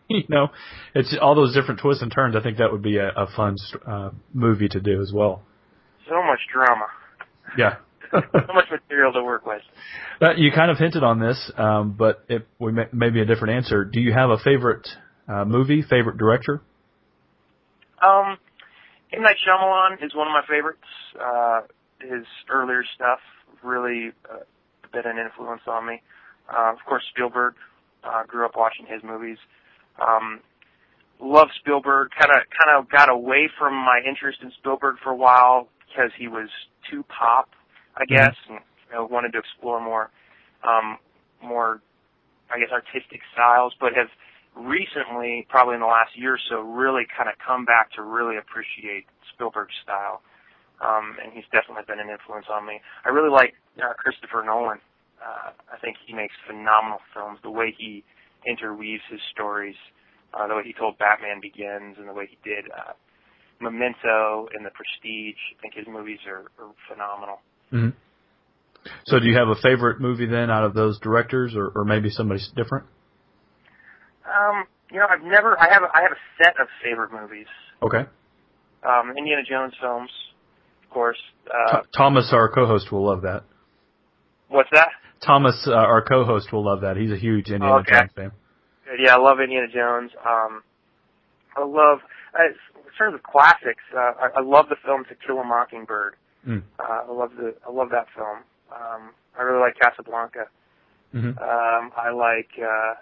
you know, it's all those different twists and turns. I think that would be a, a fun uh, movie to do as well. So much drama. Yeah. So much material to work with. Uh, you kind of hinted on this, um, but it we may, maybe a different answer. Do you have a favorite uh, movie, favorite director? Um, M. Night Shyamalan is one of my favorites. Uh, his earlier stuff really uh, been an influence on me. Uh, of course, Spielberg. Uh, grew up watching his movies. Um, love Spielberg. Kind of, kind of got away from my interest in Spielberg for a while because he was too pop, I guess, and you know, wanted to explore more, um, more, I guess, artistic styles. But have recently, probably in the last year or so, really kind of come back to really appreciate Spielberg's style. Um, and he's definitely been an influence on me. I really like uh, Christopher Nolan. Uh, I think he makes phenomenal films. The way he interweaves his stories, uh, the way he told Batman Begins, and the way he did uh, Memento and The Prestige. I think his movies are, are phenomenal. Mm-hmm. So, do you have a favorite movie then out of those directors, or, or maybe somebody different? Um, you know, I've never. I have. A, I have a set of favorite movies. Okay. Um, Indiana Jones films, of course. Uh, Th- Thomas, our co-host, will love that. What's that? Thomas, uh, our co-host, will love that. He's a huge Indiana okay. Jones fan. Good. Yeah, I love Indiana Jones. Um, I love, uh, in terms of classics, uh, I, I love the film To Kill a Mockingbird. Mm. Uh, I love the, I love that film. Um, I really like Casablanca. Mm-hmm. Um, I like, uh,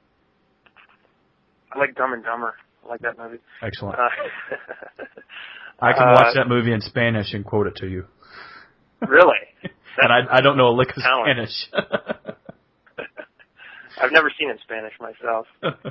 I like Dumb and Dumber. I like that movie. Excellent. Uh, I can watch uh, that movie in Spanish and quote it to you. Really? And I, I don't know a lick of talent. Spanish. I've never seen it in Spanish myself.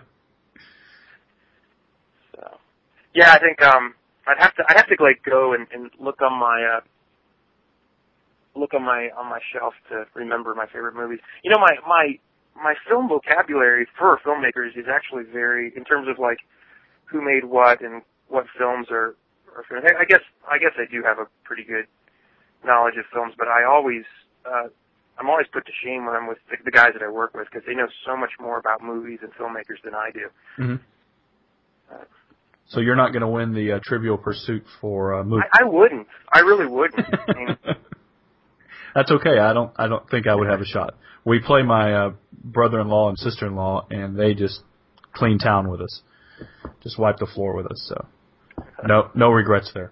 So, yeah, I think um, I'd have to I'd have to like go and, and look on my uh, look on my on my shelf to remember my favorite movies. You know, my my my film vocabulary for filmmakers is actually very, in terms of like who made what and what films are. are I guess I guess I do have a pretty good knowledge of films, but I always, uh, I'm always put to shame when I'm with the, the guys that I work with, because they know so much more about movies and filmmakers than I do. Mm-hmm. Uh, so you're not going to win the uh, Trivial Pursuit for uh, movies? I, I wouldn't. I really wouldn't. I mean, that's okay. I don't. I don't think I would have a shot. We play my uh, brother-in-law and sister-in-law, and they just clean town with us, just wipe the floor with us. So no, no regrets there.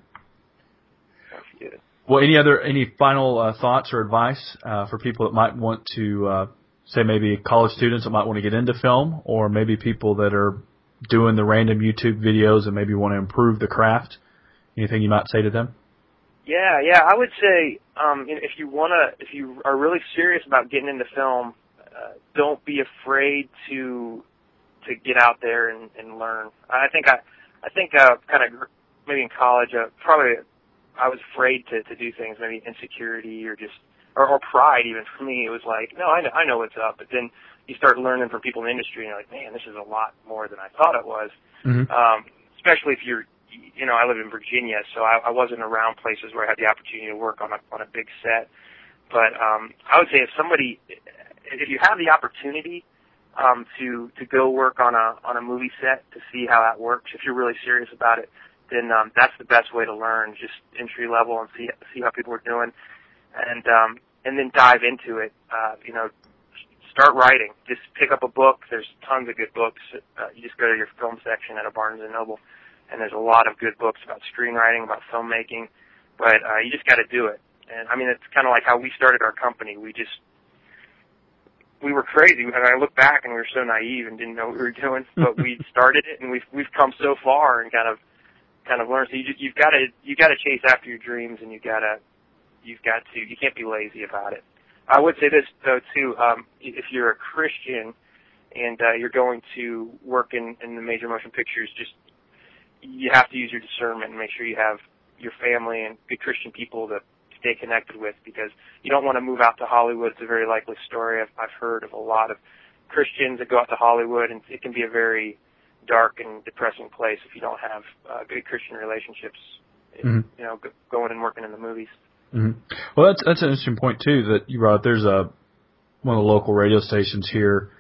Well, any other any final uh, thoughts or advice uh, for people that might want to, uh, say maybe college students that might want to get into film, or maybe people that are doing the random YouTube videos and maybe want to improve the craft? Anything you might say to them? Yeah, yeah, I would say um, if you wanna, if you are really serious about getting into film, uh, don't be afraid to to get out there and, and learn. I think I, I think uh, kind of maybe in college, uh, probably. I was afraid to, to do things, maybe insecurity or just, or, or pride even. For me, it was like, no, I know, I know what's up. But then you start learning from people in the industry, and you're like, man, this is a lot more than I thought it was. Mm-hmm. Um, especially if you're, you know, I live in Virginia, so I, I wasn't around places where I had the opportunity to work on a, on a big set. But um, I would say if somebody, if you have the opportunity um, to to go work on a on a movie set to see how that works, if you're really serious about it, then um, that's the best way to learn, just entry level and see see how people are doing, and um, and then dive into it. Uh, you know, start writing. Just pick up a book. There's tons of good books. Uh, you just go to your film section at a Barnes and Noble, and there's a lot of good books about screenwriting, about filmmaking. But uh, you just got to do it. And I mean, it's kind of like how we started our company. We just we were crazy, and I look back and we were so naive and didn't know what we were doing. But we started it, and we've we've come so far and kind of. kind of learn. So you, you've got to you got to chase after your dreams, and you got to you've got to you can't be lazy about it. I would say this though too: um, if you're a Christian and uh, you're going to work in, in the major motion pictures, just you have to use your discernment and make sure you have your family and good Christian people to stay connected with, because you don't want to move out to Hollywood. It's a very likely story. I've, I've heard of a lot of Christians that go out to Hollywood, and it can be a very dark and depressing place if you don't have uh, good Christian relationships, mm-hmm. you know, g- going and working in the movies. Mm-hmm. Well, that's that's an interesting point too that you brought up. There's a one of the local radio stations here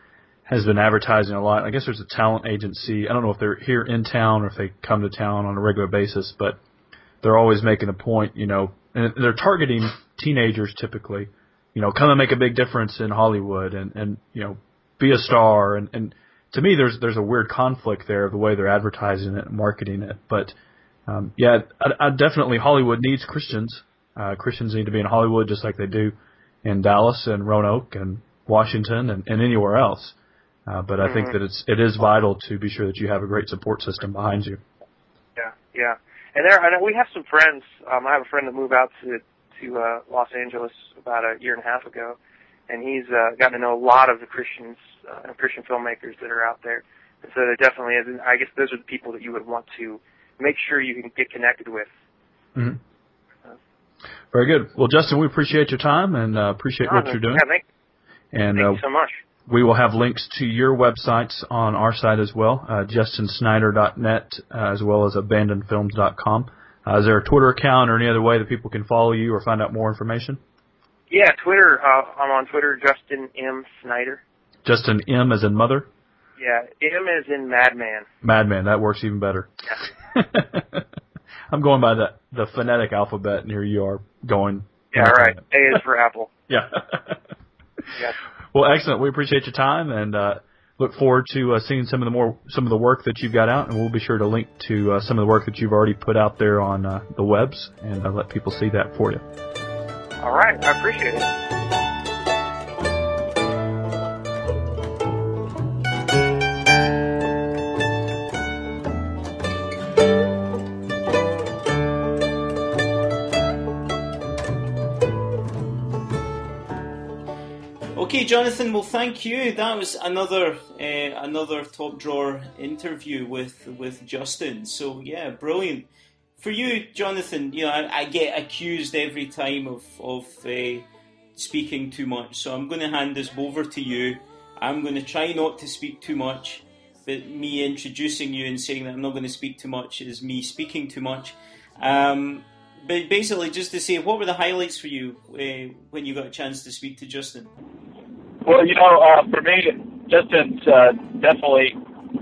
has been advertising a lot. I guess there's a talent agency. I don't know if they're here in town or if they come to town on a regular basis, but they're always making a point, you know, and they're targeting teenagers typically, you know, come and make a big difference in Hollywood and, and you know, be a star. And, and to me, there's there's a weird conflict there of the way they're advertising it and marketing it. But, um, yeah, I, I definitely Hollywood needs Christians. Uh, Christians need to be in Hollywood just like they do in Dallas and Roanoke and Washington and, and anywhere else. Uh, but I mm-hmm. think that it's it is vital to be sure that you have a great support system behind you. Yeah, yeah. And there, I know we have some friends. Um, I have a friend that moved out to to uh, Los Angeles about a year and a half ago, and he's uh, gotten to know a lot of the Christians, uh, Christian filmmakers that are out there. And so there definitely is. And I guess those are the people that you would want to make sure you can get connected with. Mm-hmm. Uh, Very good. Well, Justin, we appreciate your time and uh, appreciate no, what you're doing. Yeah, thank, and, thank uh, you so much. We will have links to your websites on our site as well, uh, justin snyder dot net, uh, as well as abandoned films dot com. Uh, is there a Twitter account or any other way that people can follow you or find out more information? Yeah, Twitter. Uh, I'm on Twitter, Justin M. Snyder. Justin M. as in mother? Yeah, M as in Madman. Madman, that works even better. Yeah. I'm going by the, the phonetic alphabet, and here you are going. Yeah, right. A is for Apple. Yeah. Yeah. Well, excellent. We appreciate your time, and uh, look forward to uh, seeing some of the more some of the work that you've got out, and we'll be sure to link to uh, some of the work that you've already put out there on uh, the webs, and uh, let people see that for you. All right, I appreciate it. Okay, Jonathan. Well, thank you. That was another uh, another top drawer interview with with Justin. So yeah, brilliant. For you, Jonathan, you know I, I get accused every time of of uh, speaking too much. So I'm going to hand this over to you. I'm going to try not to speak too much, but me introducing you and saying that I'm not going to speak too much is me speaking too much. Um, but basically, just to say, what were the highlights for you uh, when you got a chance to speak to Justin? Well, you know, uh, for me, Justin's uh, definitely,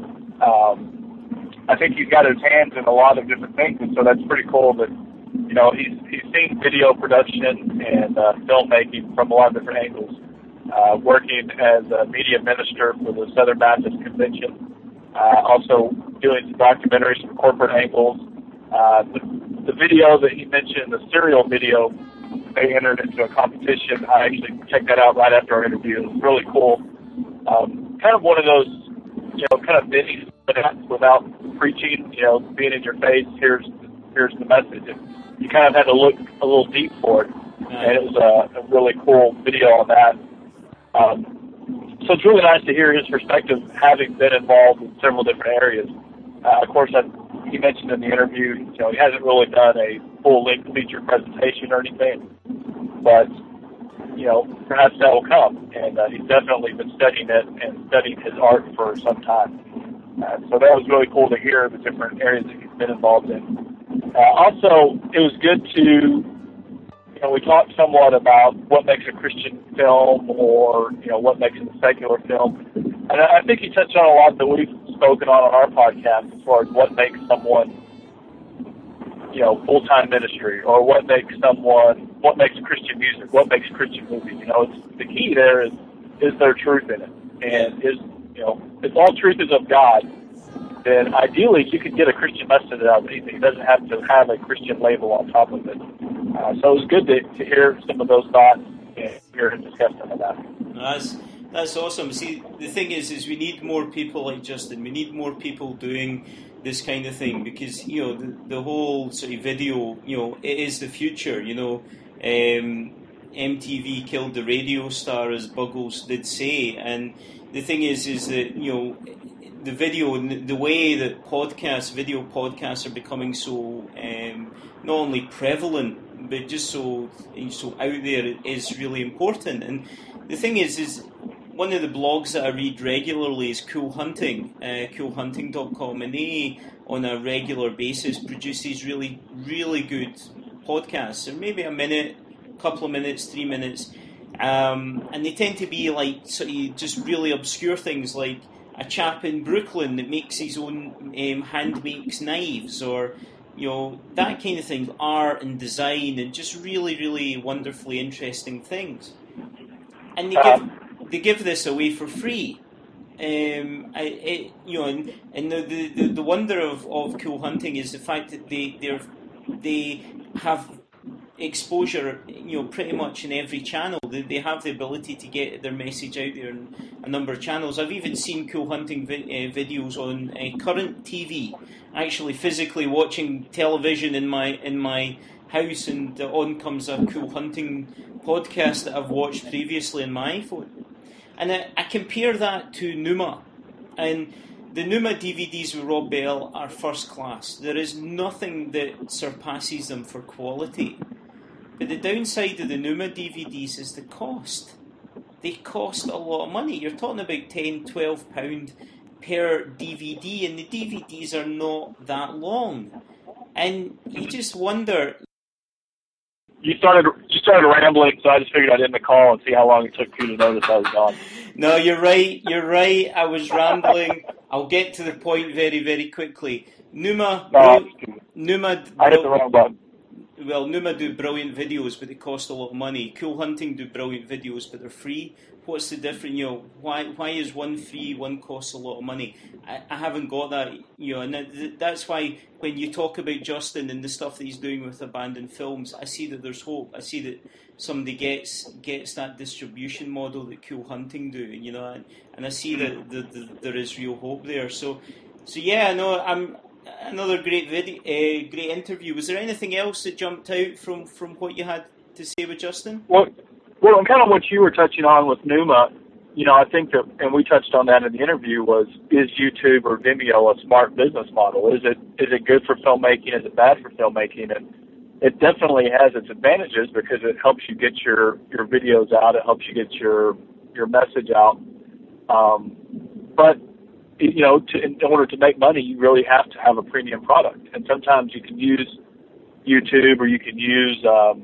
um, I think he's got his hands in a lot of different things, and so that's pretty cool that, you know, he's he's seen video production and uh, filmmaking from a lot of different angles, uh, working as a media minister for the Southern Baptist Convention, uh, also doing some documentaries from corporate angles. Uh, the, the video that he mentioned, the serial video, they entered into a competition. I actually checked that out right after our interview. It was really cool. Um, kind of one of those, you know, kind of minis without preaching, you know, being in your face. Here's here's the message. And you kind of had to look a little deep for it, and it was a, a really cool video on that. Um, so it's really nice to hear his perspective, having been involved in several different areas. Uh, of course, I, he mentioned in the interview, you know, he hasn't really done a full-length feature presentation or anything, but, you know, perhaps that will come. And uh, he's definitely been studying it and studying his art for some time. Uh, so that was really cool to hear the different areas that he's been involved in. Uh, also, it was good to, you know, we talked somewhat about what makes a Christian film or, you know, what makes a secular film. And I think he touched on a lot that we've spoken on on our podcast as far as what makes someone, you know, full-time ministry, or what makes someone, what makes Christian music, what makes Christian movies. You know, it's, the key there is, is there truth in it? And is, you know, if all truth is of God, then ideally you could get a Christian message out of anything. It doesn't have to have a Christian label on top of it. Uh, so it was good to, to hear some of those thoughts and hear him discuss some of that. That's that's awesome. See, the thing is, is we need more people like Justin. We need more people doing this kind of thing, because, you know, the, the whole sort of video, you know, it is the future. You know, um, M T V killed the radio star, as Buggles did say, and the thing is, is that, you know, the video, the way that podcasts, video podcasts are becoming so um, not only prevalent, but just so so out there is really important. And the thing is, is one of the blogs that I read regularly is Cool Hunting, uh, cool hunting dot com, and they, on a regular basis, produce these really, really good podcasts. They're maybe a minute, couple of minutes, three minutes, Um, and they tend to be like sort of just really obscure things, like a chap in Brooklyn that makes his own um, hand makes knives, or you know, that kind of thing, art and design, and just really, really wonderfully interesting things. And they give they give this away for free. Um, I, it, you know, and, and the, the, the wonder of, of Cool Hunting is the fact that they they're, they have exposure, you know, pretty much in every channel. They, they have the ability to get their message out there in a number of channels. I've even seen Cool Hunting vi- uh, videos on uh, current T V, actually physically watching television in my in my house, and on comes a Cool Hunting podcast that I've watched previously on my iPhone. And I, I compare that to Numa, and the Numa D V Ds with Rob Bell are first class. There is nothing that surpasses them for quality. But the downside of the Numa D V Ds is the cost. They cost a lot of money. You're talking about ten, twelve pounds per D V D, and the D V Ds are not that long. And you just wonder... You started you started rambling, so I just figured I'd end the call and see how long it took you to notice I was gone. No, you're right, you're right. I was rambling. I'll get to the point very, very quickly. Numa... No, Numa... I hit the wrong button. Well, Numa do brilliant videos, but they cost a lot of money. Cool Hunting do brilliant videos, but they're free. What's the difference? You know, why why is one free, one costs a lot of money? I, I haven't got that. You know, and that, that's why when you talk about Justin and the stuff that he's doing with Abandoned Films, I see that there's hope. I see that somebody gets gets that distribution model that Cool Hunting do, you know, and, and I see that the, the, there is real hope there. So, so yeah, no, I'm. Another great video, uh, great interview. Was there anything else that jumped out from, from what you had to say with Justin? Well, well, and kind of what you were touching on with Numa, you know, I think that, and we touched on that in the interview, was is YouTube or Vimeo a smart business model? Is it is it good for filmmaking? Is it bad for filmmaking? And it definitely has its advantages because it helps you get your, your videos out. It helps you get your your message out. Um, but you know, to, in order to make money, you really have to have a premium product. And sometimes you can use YouTube or you can use um,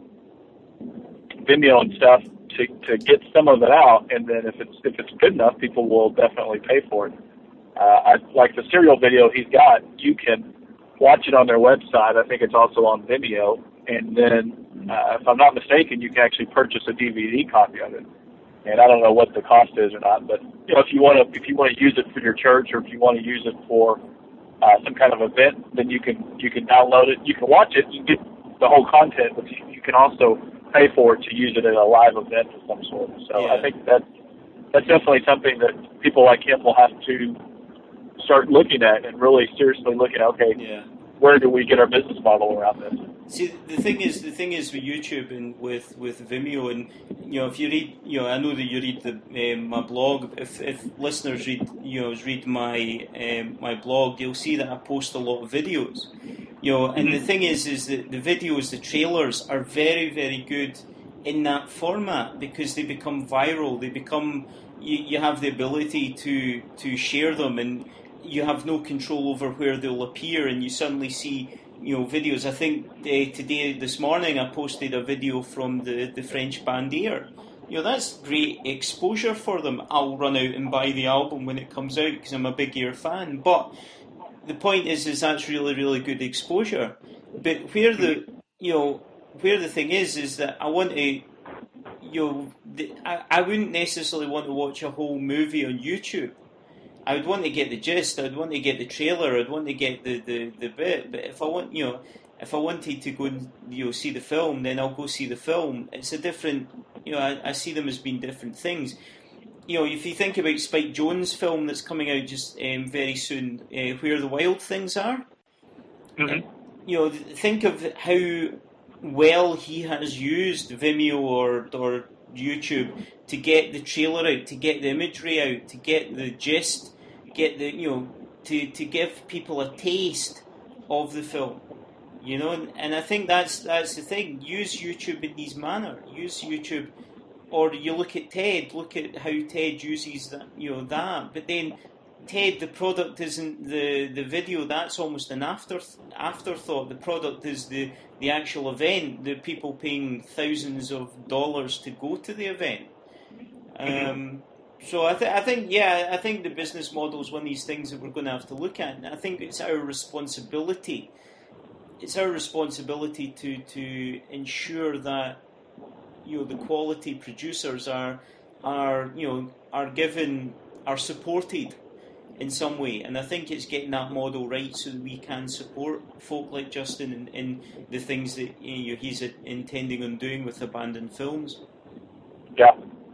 Vimeo and stuff to, to get some of it out. And then if it's if it's good enough, people will definitely pay for it. Uh, I, like the serial video he's got, you can watch it on their website. I think it's also on Vimeo. And then, uh, if I'm not mistaken, you can actually purchase a D V D copy of it. And I don't know what the cost is or not, but you know, if you want to, if you want to use it for your church, or if you want to use it for uh, some kind of event, then you can you can download it. You can watch it. You can get the whole content, but you, you can also pay for it to use it at a live event of some sort. So yeah. I think that that's definitely something that people like him will have to start looking at and really seriously looking at. Okay, yeah. Where do we get our business model around this? See, the thing is, the thing is with YouTube and with, with Vimeo, and you know, if you read, you know, I know that you read the um, my blog. If if listeners read, you know, read my um, my blog, you'll see that I post a lot of videos. You know, and the thing is, is that the videos, the trailers, are very, very good in that format because they become viral. They become, you, you have the ability to to share them, and you have no control over where they'll appear, and you suddenly see, you know, videos. I think uh, today, this morning, I posted a video from the, the French band Air. You know, that's great exposure for them. I'll run out and buy the album when it comes out because I'm a big Air fan. But the point is, is that's really, really good exposure. But where the, you know, where the thing is, is that I want to, you know, the, I, I wouldn't necessarily want to watch a whole movie on YouTube. I would want to get the gist, I'd want to get the trailer, I'd want to get the, the, the bit, but if I want, you know, if I wanted to go and, you know, see the film, then I'll go see the film. It's a different, you know, I, I see them as being different things. You know, if you think about Spike Jonze' film that's coming out just um, very soon, uh, Where the Wild Things Are, mm-hmm. you know, think of how well he has used Vimeo or or YouTube to get the trailer out, to get the imagery out, to get the gist, get the, you know, to, to give people a taste of the film, you know, and, and I think that's that's the thing. Use YouTube in these manner. Use YouTube, or you look at TED. Look at how TED uses that, you know, that. But then Ted, the product isn't the, the video. That's almost an after afterthought. The product is the, the actual event. The people paying thousands of dollars to go to the event. Um, so I, th- I think, yeah, I think the business model is one of these things that we're going to have to look at. And I think it's our responsibility. It's our responsibility to to ensure that, you know, the quality producers are are you know are given are supported in some way, and I think it's getting that model right so that we can support folk like Justin in, in the things that, you know, he's intending on doing with Abandoned Films. Yeah.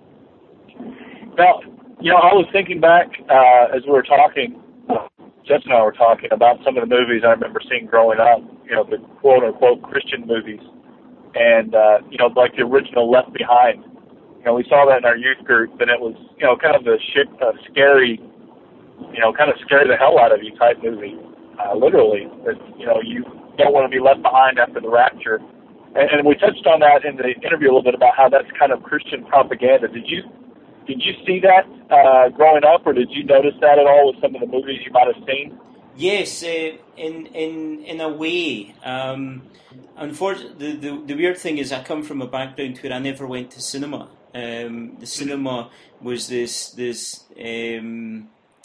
Now, you know, I was thinking back uh, as we were talking, uh, Jess and I were talking about some of the movies I remember seeing growing up, you know, the quote-unquote Christian movies, and, uh, you know, like the original Left Behind. You know, we saw that in our youth group, and it was, you know, kind of a shit, uh, scary, you know, kind of scare the hell out of you type movie, uh, literally. That, you know, you don't want to be left behind after the rapture. And, and we touched on that in the interview a little bit about how that's kind of Christian propaganda. Did you did you see that uh, growing up, or did you notice that at all with some of the movies you might have seen? Yes, uh, in in in a way. Um, unfortunately, the, the the weird thing is I come from a background where I never went to cinema. Um, the cinema was this this. Um,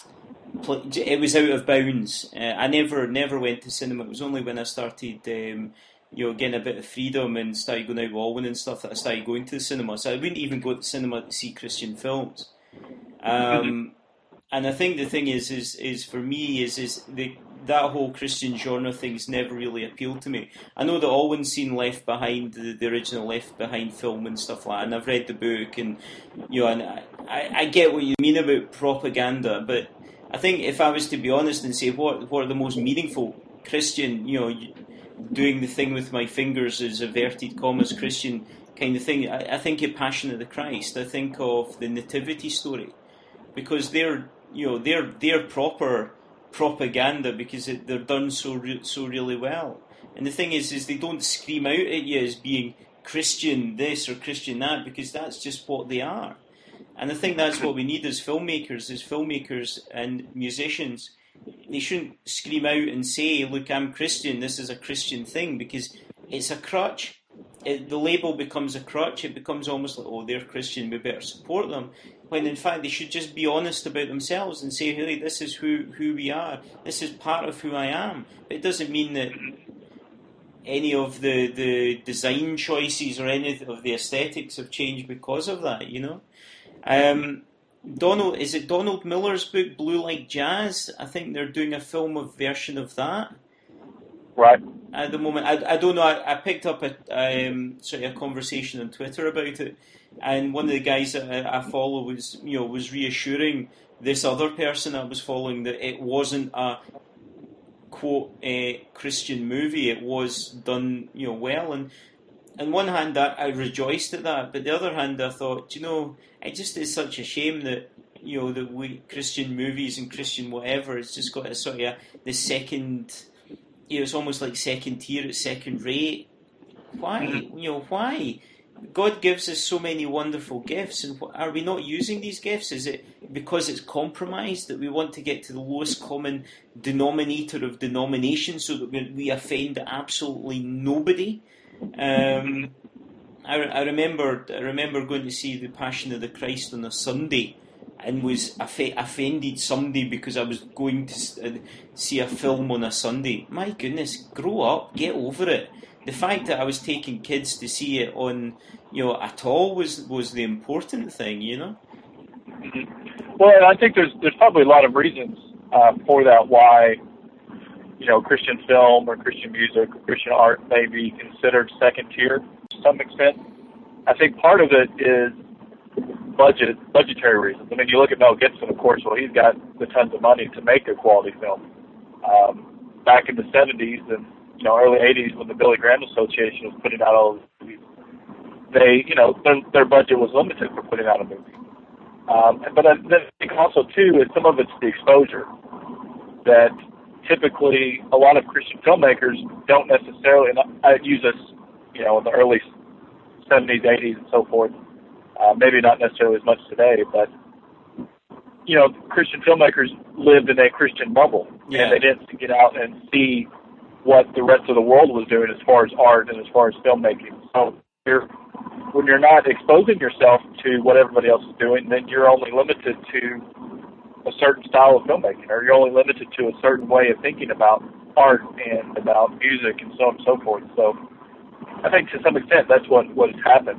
It was out of bounds. Uh, I never, never went to cinema. It was only when I started, um, you know, getting a bit of freedom and started going out with Alwyn and stuff that I started going to the cinema. So I wouldn't even go to the cinema to see Christian films. Um, and I think the thing is, is, is for me, is, is the, that whole Christian genre thing's never really appealed to me. I know that Alwyn's seen Left Behind, the, the original Left Behind film and stuff like that, and I've read the book, and you know, and I, I, I get what you mean about propaganda, but I think if I was to be honest and say what what are the most meaningful Christian, you know, doing the thing with my fingers as inverted commas Christian kind of thing, I, I think of Passion of the Christ. I think of the Nativity story, because they're you know they're they're proper propaganda because it, they're done so re- so really well. And the thing is, is they don't scream out at you as being Christian this or Christian that, because that's just what they are. And I think that's what we need as filmmakers, as filmmakers and musicians. They shouldn't scream out and say, look, I'm Christian, this is a Christian thing, because it's a crutch. It, the label becomes a crutch. It becomes almost like, oh, they're Christian, we better support them. When in fact they should just be honest about themselves and say, hey, this is who, who we are. This is part of who I am. But it doesn't mean that any of the, the design choices or any of the aesthetics have changed because of that, you know. Um, Donald, is it Donald Miller's book, Blue Like Jazz? I think they're doing a film of version of that. Right. At the moment, I, I don't know. I, I picked up a um, sort of a conversation on Twitter about it, and one of the guys that I, I follow was, you know, was reassuring this other person I was following that it wasn't a quote a Christian movie. It was done, you know, well. And on one hand, I, I rejoiced at that, but the other hand, I thought, you know, it just is such a shame that, you know, that we Christian movies and Christian whatever, it's just got a sort of a, the second, you know, it's almost like second tier, it's second rate. Why? You know, why? God gives us so many wonderful gifts, and are we not using these gifts? Is it because it's compromised that we want to get to the lowest common denominator of denominations so that we, we offend absolutely nobody? Um, I, I remember I remember going to see The Passion of the Christ on a Sunday and was off- offended Sunday because I was going to uh, see a film on a Sunday. My goodness, grow up, get over it. The fact that I was taking kids to see it on, you know, at all was, was the important thing, you know? Mm-hmm. Well, and I think there's there's probably a lot of reasons uh, for that, why, you know, Christian film or Christian music or Christian art may be considered second tier to some extent. I think part of it is budget, budgetary reasons. I mean, you look at Mel Gibson, of course, well, he's got the tons of money to make a quality film. Um, back in the seventies and, you know, early eighties when the Billy Graham Association was putting out all these movies, they, you know, their, their budget was limited for putting out a movie. Um, but I think also, too, is some of it's the exposure that typically a lot of Christian filmmakers don't necessarily, and I use this, you know, in the early seventies, eighties, and so forth, uh, maybe not necessarily as much today, but you know, Christian filmmakers lived in a Christian bubble, Yeah. and they didn't get out and see what the rest of the world was doing as far as art and as far as filmmaking. So you're, when you're not exposing yourself to what everybody else is doing, then you're only limited to a certain style of filmmaking, or you're only limited to a certain way of thinking about art and about music and so on and so forth. So I think to some extent that's what, what has happened.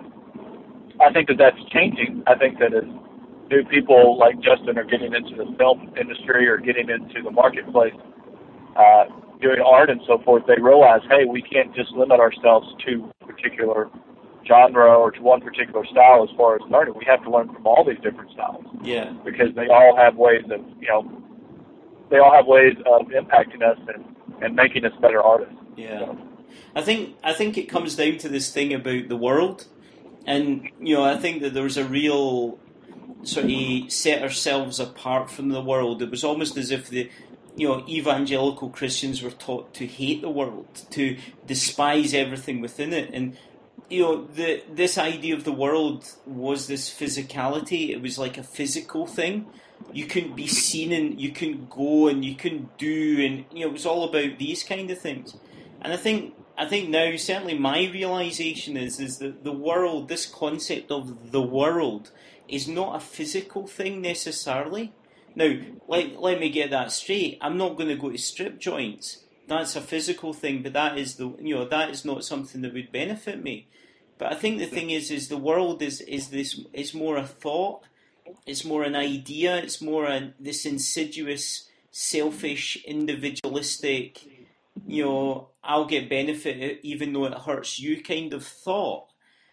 I think that that's changing. I think that as new people like Justin are getting into the film industry or getting into the marketplace, uh, doing art and so forth, they realize, hey, we can't just limit ourselves to a particular genre or to one particular style as far as learning. We have to learn from all these different styles. Yeah. Because they all have ways of, you know, they all have ways of impacting us and, and making us better artists. Yeah. So. I think I think it comes down to this thing about the world, and you know I think that there was a real sort of set ourselves apart from the world. It was almost as if the you know evangelical Christians were taught to hate the world, to despise everything within it, and you know the this idea of the world was this physicality. It was like a physical thing. You couldn't be seen and you couldn't go and you couldn't do, and you know it was all about these kind of things. And I think I think now certainly my realization is is that the world, this concept of the world, is not a physical thing necessarily. Now, let let me get that straight. I'm not going to go to strip joints. That's a physical thing, but that is the you know that is not something that would benefit me. But I think the thing is is the world is is this is more a thought. It's more an idea. It's more a this insidious, selfish, individualistic, you know, I'll get benefit even though it hurts you kind of thought.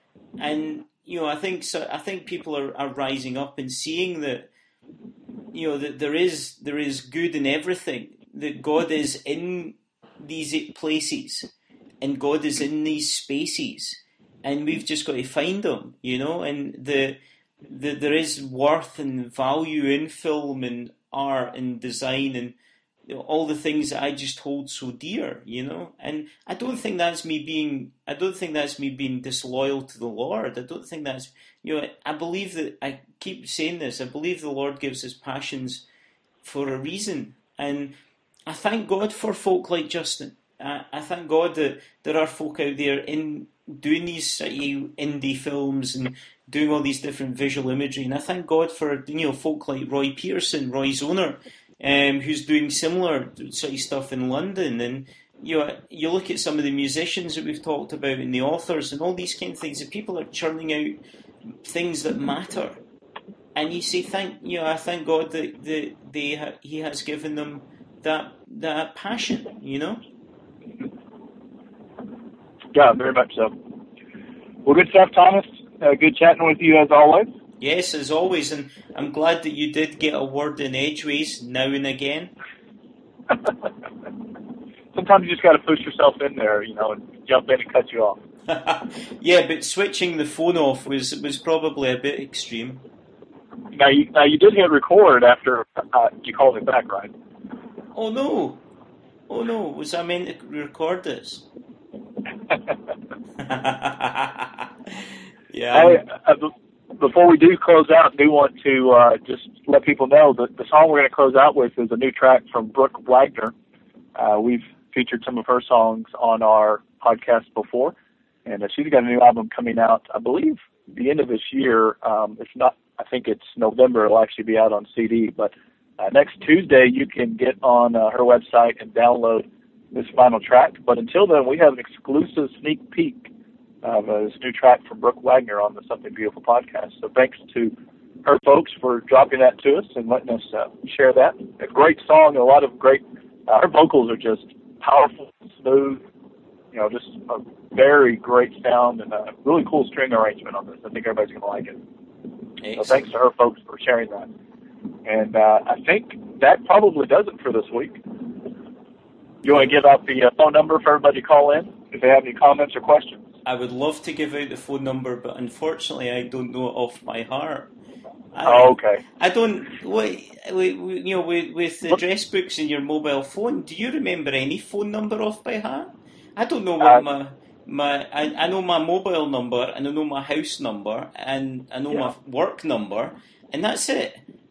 And you know, I think so. I think people are, are rising up and seeing that, you know, that there is there is good in everything. That God is in these places, and God is in these spaces, and we've just got to find Him. You know, and the, the there is worth and value in film and art and design and you know, all the things that I just hold so dear, you know, and I don't think that's me being, I don't think that's me being disloyal to the Lord. I don't think that's, you know, I believe that, I keep saying this, I believe the Lord gives us passions for a reason, and I thank God for folk like Justin. I, I thank God that there are folk out there in doing these uh, indie films and doing all these different visual imagery, and I thank God for, you know, folk like Roy Peterson, Roy Zoner, Um, who's doing similar sort of stuff in London, and you know, you look at some of the musicians that we've talked about and the authors and all these kind of things. That people are churning out things that matter, and you say, "Thank you know, I thank God that, that they ha- He has given them that that passion." You know. Yeah, very much so. Well, good stuff, Thomas. Uh, good chatting with you as always. Yes, as always, and I'm glad that you did get a word in edgeways now and again. Sometimes you just got to push yourself in there, you know, and jump in and cut you off. Yeah, but switching the phone off was was probably a bit extreme. Now you now you did hit record after uh, you called me back, right? Oh no! Oh no! Was I meant to record this? Yeah. I, uh, before we do close out, I do want to uh, just let people know that the song we're going to close out with is a new track from Brooke Wagner. Uh, we've featured some of her songs on our podcast before, and uh, she's got a new album coming out, I believe, the end of this year. Um, it's not, I think it's November. It'll actually be out on C D, but uh, next Tuesday you can get on uh, her website and download this final track. But until then, we have an exclusive sneak peek of uh, this new track from Brooke Wagner on the Something Beautiful podcast. So thanks to her folks for dropping that to us and letting us uh, share that. A great song, a lot of great, uh, her vocals are just powerful, smooth, you know, just a very great sound and a really cool string arrangement on this. I think everybody's going to like it. Excellent. So thanks to her folks for sharing that. And uh, I think that probably does it for this week. You want to give out the uh, phone number for everybody to call in if they have any comments or questions? I would love to give out the phone number, but unfortunately, I don't know it off by heart. I, Oh, okay. I don't. Wait, wait, you know, with, with the address books in your mobile phone, do you remember any phone number off by heart? I don't know what Uh, my my. I, I know my mobile number, and I know my house number, and I know Yeah. my work number, and that's it.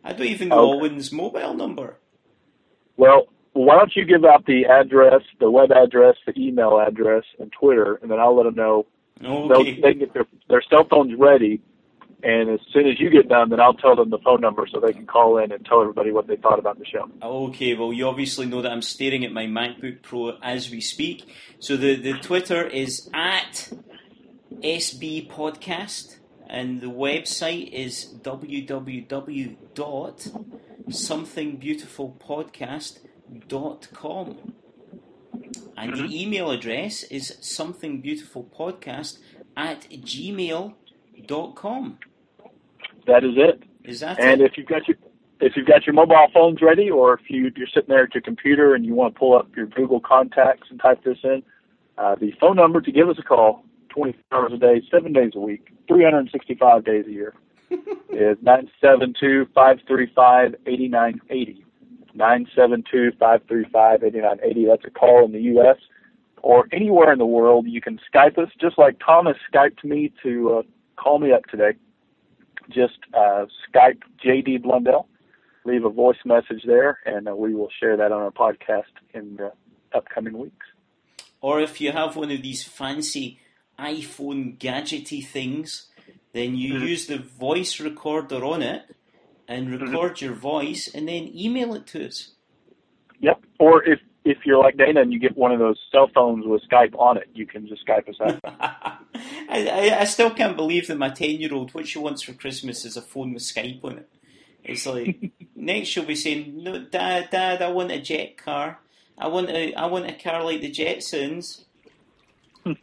I don't even know Okay. Owen's mobile number. Well, why don't you give out the address, the web address, the email address, and Twitter, and then I'll let them know. Okay. They'll, they can get their, their cell phones ready, and as soon as you get done, then I'll tell them the phone number so they can call in and tell everybody what they thought about the show. Okay, well, you obviously know that I'm staring at my MacBook Pro as we speak. So the, the Twitter is at S B Podcast, and the website is w w w dot something beautiful podcast dot com. And the email address is somethingbeautifulpodcast at gmail dot com. That is it. Is that And it? if you've got your if you've got your mobile phones ready, or if you, you're sitting there at your computer and you want to pull up your Google contacts and type this in, uh, the phone number to give us a call, twenty-four hours a day, seven days a week, three hundred sixty-five days a year, is nine seven two, five three five, eight nine eight zero. nine seven two, five three five, eight nine eight zero. That's a call in the U S or anywhere in the world. You can Skype us, just like Thomas Skyped me to uh, call me up today. Just uh, Skype J D Blundell. Leave a voice message there, and uh, we will share that on our podcast in the upcoming weeks. Or if you have one of these fancy iPhone gadgety things, then you Mm-hmm. use the voice recorder on it and record Mm-hmm. your voice and then email it to us. Yep. Or if, if you're like Dana and you get one of those cell phones with Skype on it, you can just Skype us out. I, I, I still can't believe that my ten-year-old, what she wants for Christmas is a phone with Skype on it. It's like, next she'll be saying, "No, Dad, Dad, I want a jet car. I want a, I want a car like the Jetsons." You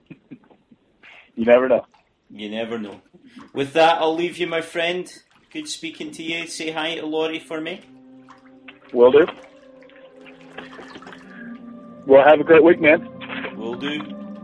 never know. You never know. With that, I'll leave you, my friend. Good speaking to you. Say hi to Laurie for me. Will do. Well, have a great week, man. Will do.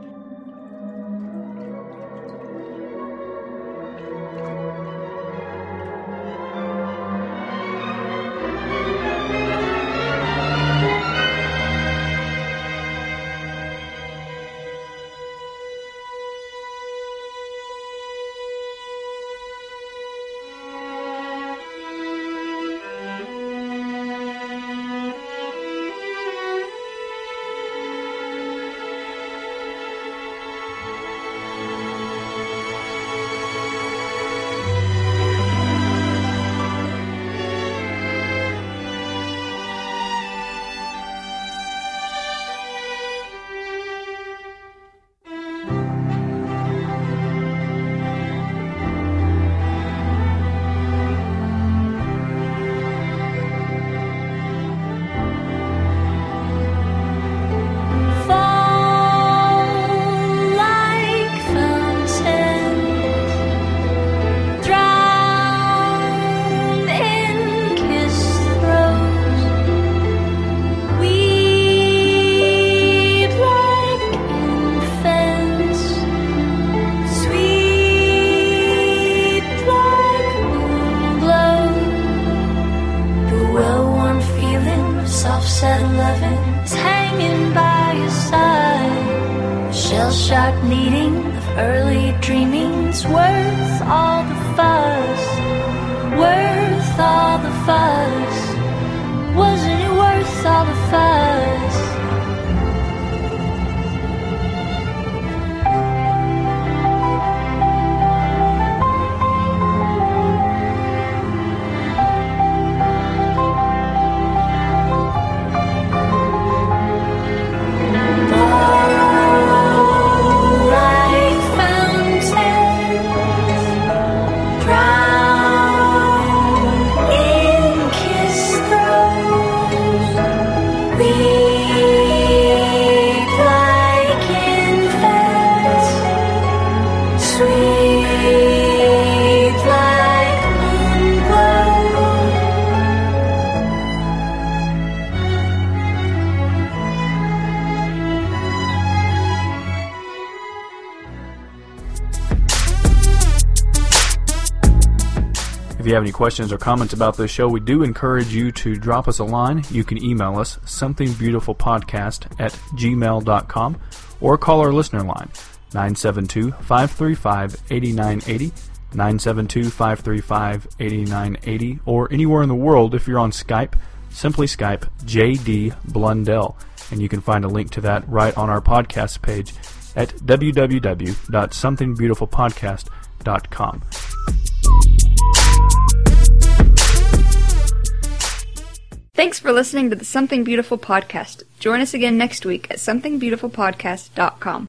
Soft-set loving's hanging by your side. Shell-shock needing of early dreaming's worth all the fuss. Worth all the fuss. Wasn't it worth all the fuss? If you have any questions or comments about this show, we do encourage you to drop us a line. You can email us, somethingbeautifulpodcast at gmail dot com, or call our listener line, nine seven two, five three five, eight nine eight zero, nine seven two, five three five, eight nine eight zero, or anywhere in the world if you're on Skype, simply Skype J D Blundell, and you can find a link to that right on our podcast page at w w w dot something beautiful podcast dot com. Thanks for listening to the Something Beautiful podcast. Join us again next week at something beautiful podcast dot com.